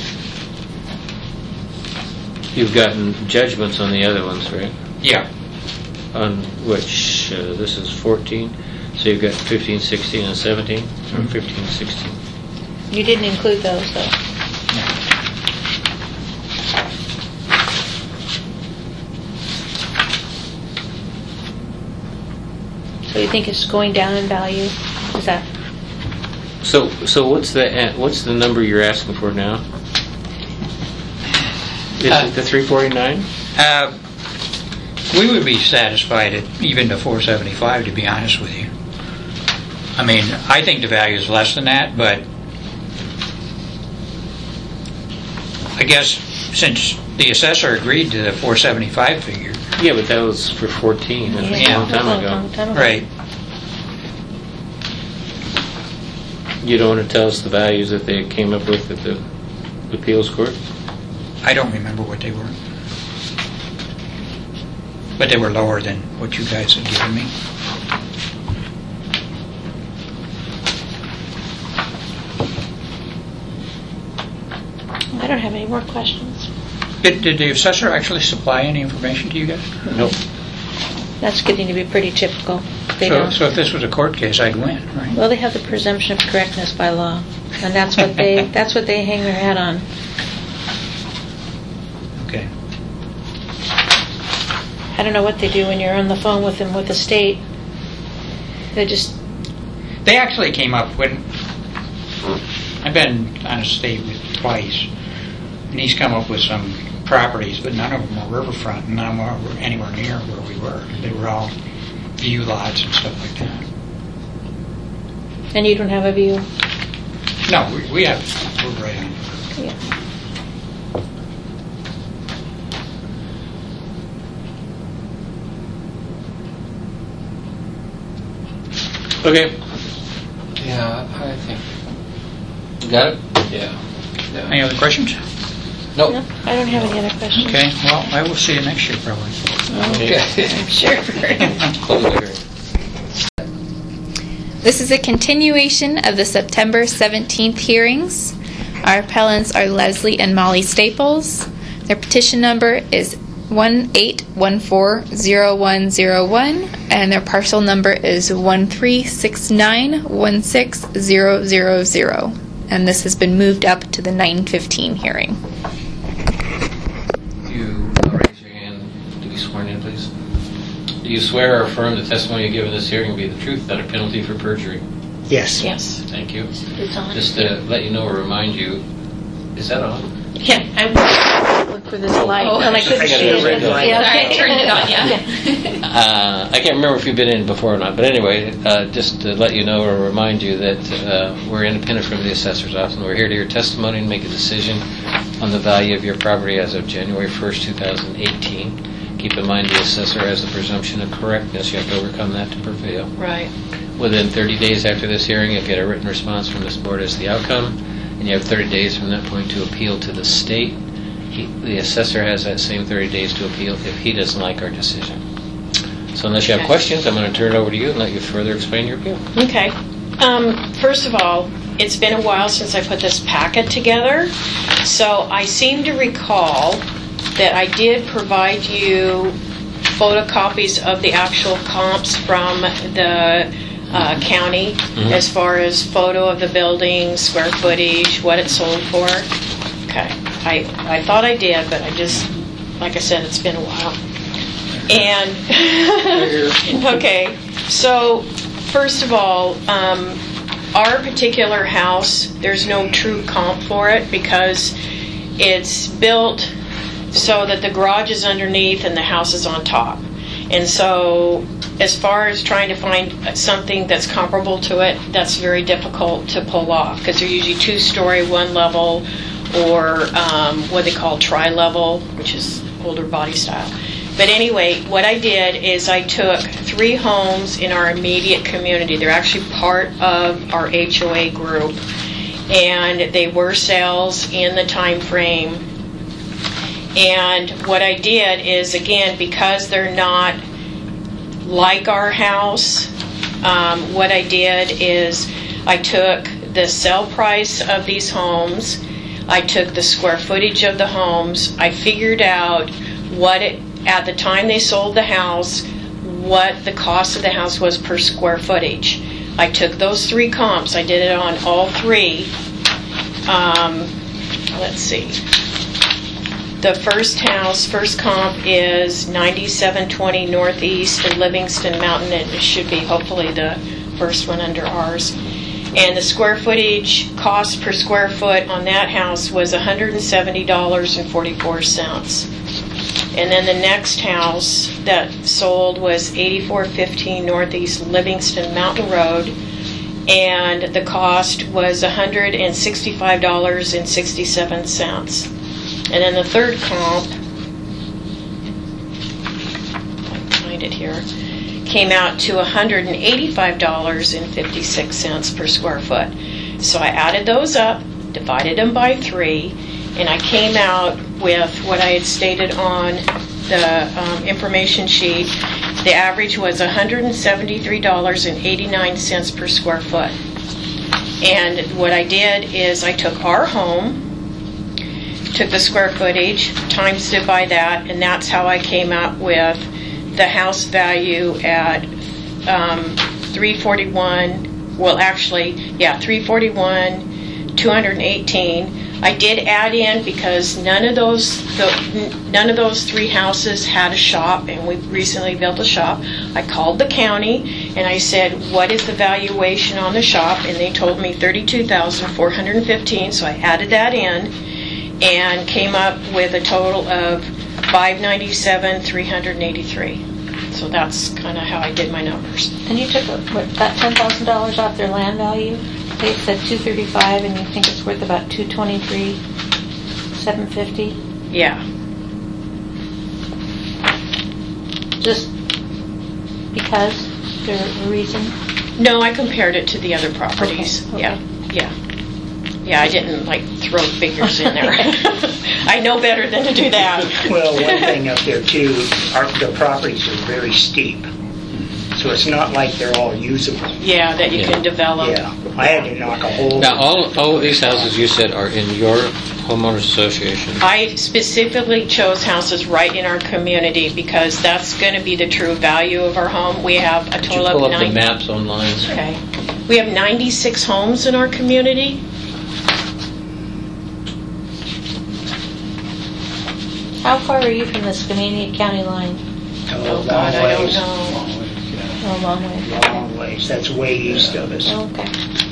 gotten judgments on the other ones, right? Yeah. On which this is 14, so you've got 15, 16, and 17, or 15, 16. You didn't include those, though. So you think it's going down in value? Is that? So what's the number you're asking for now? Is it the 349? We would be satisfied at even the 475, to be honest with you. I mean, I think the value is less than that, but I guess since the assessor agreed to the 475 figure. Yeah, but that was for 14. That was a long time ago. Right. You don't want to tell us the values that they came up with at the appeals court? I don't remember what they were. But they were lower than what you guys had given me. I don't have any more questions. Did the assessor actually supply any information to you guys? Nope. That's getting to be pretty typical. They don't. So if this was a court case, I'd win, right? Well, they have the presumption of correctness by law, and that's what they hang their hat on. Okay. I don't know what they do when you're on the phone with them with the state. They actually came up when I've been on a state with twice, and he's come up with some properties, but none of them were riverfront, and none were anywhere near where we were. They were all view lots and stuff like that. And you don't have a view? No, we're right on. Yeah. Okay. Yeah, I think. You got it? Yeah. Any other questions? Nope. No, I don't have any other questions. Okay, well, I will see you next year probably. Okay. I'm sure. Close the hearing. This is a continuation of the September 17th hearings. Our appellants are Leslie and Molly Staples. Their petition number is 18140101, and their parcel number is 136916000. And this has been moved up to the 9:15 hearing. You raise your hand to be sworn in, please. Do you swear or affirm the testimony you give in this hearing will be the truth without a penalty for perjury? Yes. Yes. Thank you. It's on. Just to let you know or remind you, is that on? Yeah, I look for this light, Oh, and I couldn't I got see it it. right there. Yeah, Sorry, okay. I turned it on, yeah. I can't remember if you've been in before or not, but anyway, just to let you know or remind you that we're independent from the assessor's office, and we're here to hear testimony and make a decision on the value of your property as of January 1st, 2018. Keep in mind the assessor has the presumption of correctness. You have to overcome that to prevail. Right. Within 30 days after this hearing, you'll get a written response from this board as the outcome, and you have 30 days from that point to appeal to the state. The assessor has that same 30 days to appeal if he doesn't like our decision. So unless you have questions, I'm going to turn it over to you and let you further explain your appeal. Okay. First of all, it's been a while since I put this packet together, so I seem to recall that I did provide you photocopies of the actual comps from the county, as far as photo of the building, square footage, what it sold for. Okay. I thought I did, but I just, like I said, it's been a while. And, okay, so first of all, our particular house, there's no true comp for it because it's built so that the garage is underneath and the house is on top. And so as far as trying to find something that's comparable to it, that's very difficult to pull off because they're usually two-story, one level, or what they call tri-level, which is older body style. But anyway, what I did is I took 3 homes in our immediate community. They're actually part of our HOA group, and they were sales in the time frame. And what I did is, again, because they're not like our house, what I did is I took the sale price of these homes, I took the square footage of the homes, I figured out what at the time they sold the house, what the cost of the house was per square footage. I took those 3 comps, I did it on all 3. Let's see. The first house, first comp is 9720 Northeast in Livingston Mountain. It should be hopefully the first one under ours. And the square footage cost per square foot on that house was $170.44. And then the next house that sold was 8415 Northeast Livingston Mountain Road, and the cost was $165.67. And then the third comp, I'll find it here, came out to $185.56 per square foot. So I added those up, divided them by 3, and I came out with what I had stated on the information sheet. The average was $173.89 per square foot. And what I did is I took our home, took the square footage, times it by that, and that's how I came out with the house value at 341. Well, actually, yeah, 341, 218. I did add in because none of those 3 houses had a shop, and we recently built a shop. I called the county and I said, what is the valuation on the shop? And they told me $32,415. So I added that in and came up with a total of $597,383. So that's kind of how I did my numbers. And you took that $10,000 off their land value? They said $235, and you think it's worth about $223,750? Yeah. Just because? Is there a reason? No, I compared it to the other properties. Okay. Yeah. Yeah, I didn't throw figures in there. I know better than to do that. Well, one thing up there too, the properties are very steep. So it's not like they're all usable. Yeah, that you can develop. Yeah, I had to knock a hole. Now, all of these houses you said are in your homeowners association? I specifically chose houses right in our community because that's going to be the true value of our home. We have a total of 9. Pull up the maps online. Okay. We have 96 homes in our community. How far are you from the Skamania County line? Oh, God, I don't know. Oh, a long way. Long ways. That's way east of us. Okay.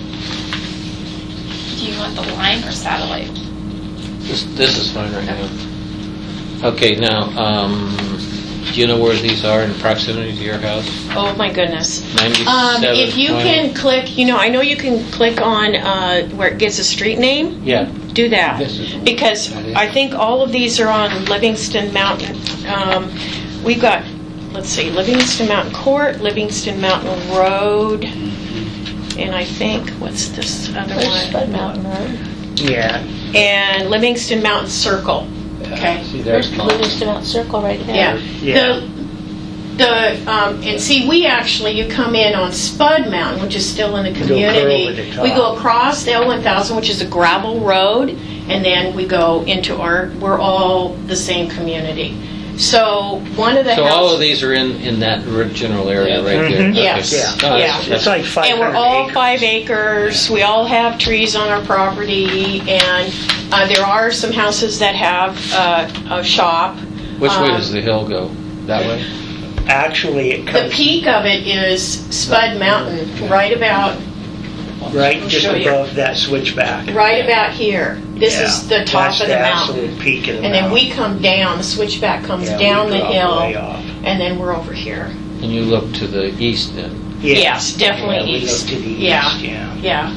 Do you want the line or satellite? This is fine right now. Okay, now, do you know where these are in proximity to your house? Oh, my goodness. 97, if you 20. can click, I know you can click on where it gives a street name. Yeah. Do that. Because I think all of these are on Livingston Mountain. We've got, let's see, Livingston Mountain Court, Livingston Mountain Road, and I think, what's this other one? Spud Mountain Road. Yeah. And Livingston Mountain Circle. Okay. There's Livingston Mountain Circle right there. Yeah. And see, you come in on Spud Mountain, which is still in the community. We go across the L1000, which is a gravel road, and then we go into we're all the same community. So one of the So all of these are in that general area right there? Mm-hmm. Yes. Okay. Yeah. It's like 500 and we're all acres. 5 acres. We all have trees on our property, and there are some houses that have a shop. Which way does the hill go? That way? Actually, it The comes peak of it is Spud Mountain, right about just above that switchback. right about here. This is the top That's of the mountain. absolute peak of the And then mountain. we come down, the switchback comes Yeah, down we the drop hill, way off. and then we're over here. And you look to the east then? Yeah. Yes, definitely Yeah, we look east. to the Yeah. east, yeah. Yeah,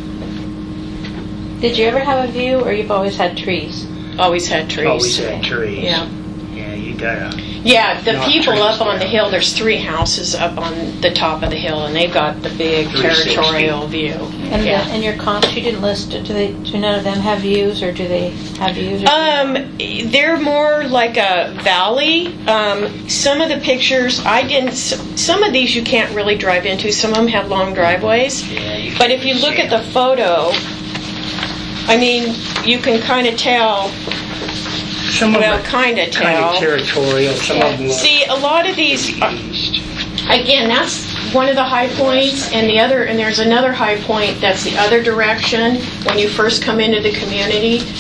Did you ever have a view, or you've always had trees? always had trees. Always had trees. Yeah. Yeah, you gotta. Yeah, the Not people trees up on the down. hill, there's 3 houses up on the top of the hill, and they've got the big 360. territorial view. And Yeah. and your comps, you didn't list. Do none of them have views, or do they have views? They're more like a valley. Some of the pictures, some of these you can't really drive into. Some of them have long driveways. Yeah, But if you look at the photo, I mean, you can kind of tell, Some of them are kind of kind tell. of territorial. Some of them look See, a lot of these, east. again, that's one of the high points, and there's another high point that's the other direction when you first come into the community.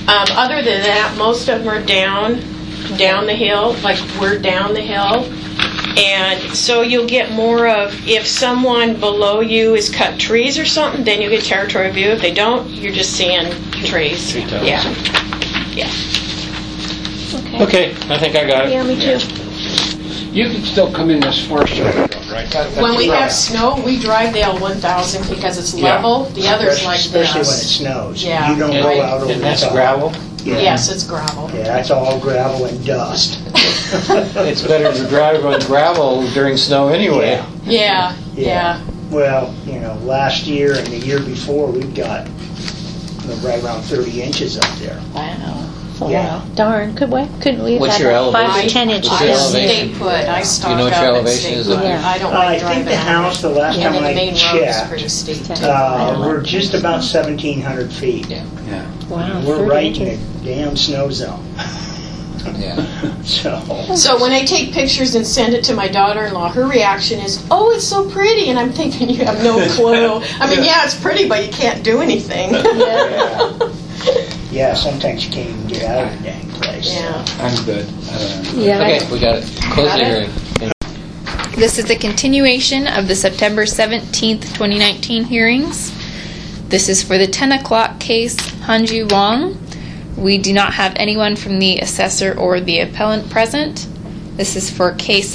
Other than that, most of them are down the hill, like we're down the hill. And so you'll get more of, if someone below you is cut trees or something, then you get territorial view. If they don't, you're just seeing trees. Tree tops. Yeah. Yeah. Okay, I think I got it. Yeah, me too. You can still come in this Forest Service road, right? When we have snow, we drive the L1000 because it's Yeah. level. The others like Especially this. when it snows. Yeah. You don't And- go out over and the that's top. gravel? Yeah. Yes, it's gravel. Yeah, that's all gravel and dust. It's better to drive on gravel during snow anyway. Yeah, yeah. Well, last year and the year before, we've got right around 30 inches up there. Wow. Yeah. Darn, couldn't we have What's had your like 5 or elevation? 10 inches What's I your down elevation? there? stay put. I stock You know what up your and elevation stay is put. up there? I don't I like think driving the on house, it. the last And time then the I main road is checked, pretty steep. we're just about 1,700 feet. Yeah. Wow, We're 30 right inches. in the damn snow zone. Yeah. So when I take pictures and send it to my daughter-in-law, her reaction is, "Oh, it's so pretty," and I'm thinking, you have no clue. I mean, yeah, it's pretty, but you can't do anything. Yeah, sometimes you can't even get out of the dang place. Yeah. I'm good. Yeah. Okay, we got it. Close the Got it? hearing. This is the continuation of the September 17th, 2019 hearings. This is for the 10 o'clock case, Hanju Wong. We do not have anyone from the assessor or the appellant present. This is for case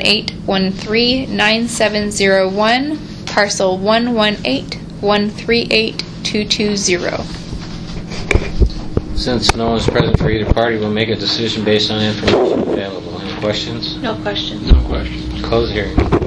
18139701, parcel 118138220. Since no one is present for either party, we'll make a decision based on information available. Any questions? No questions. No question. Close the hearing.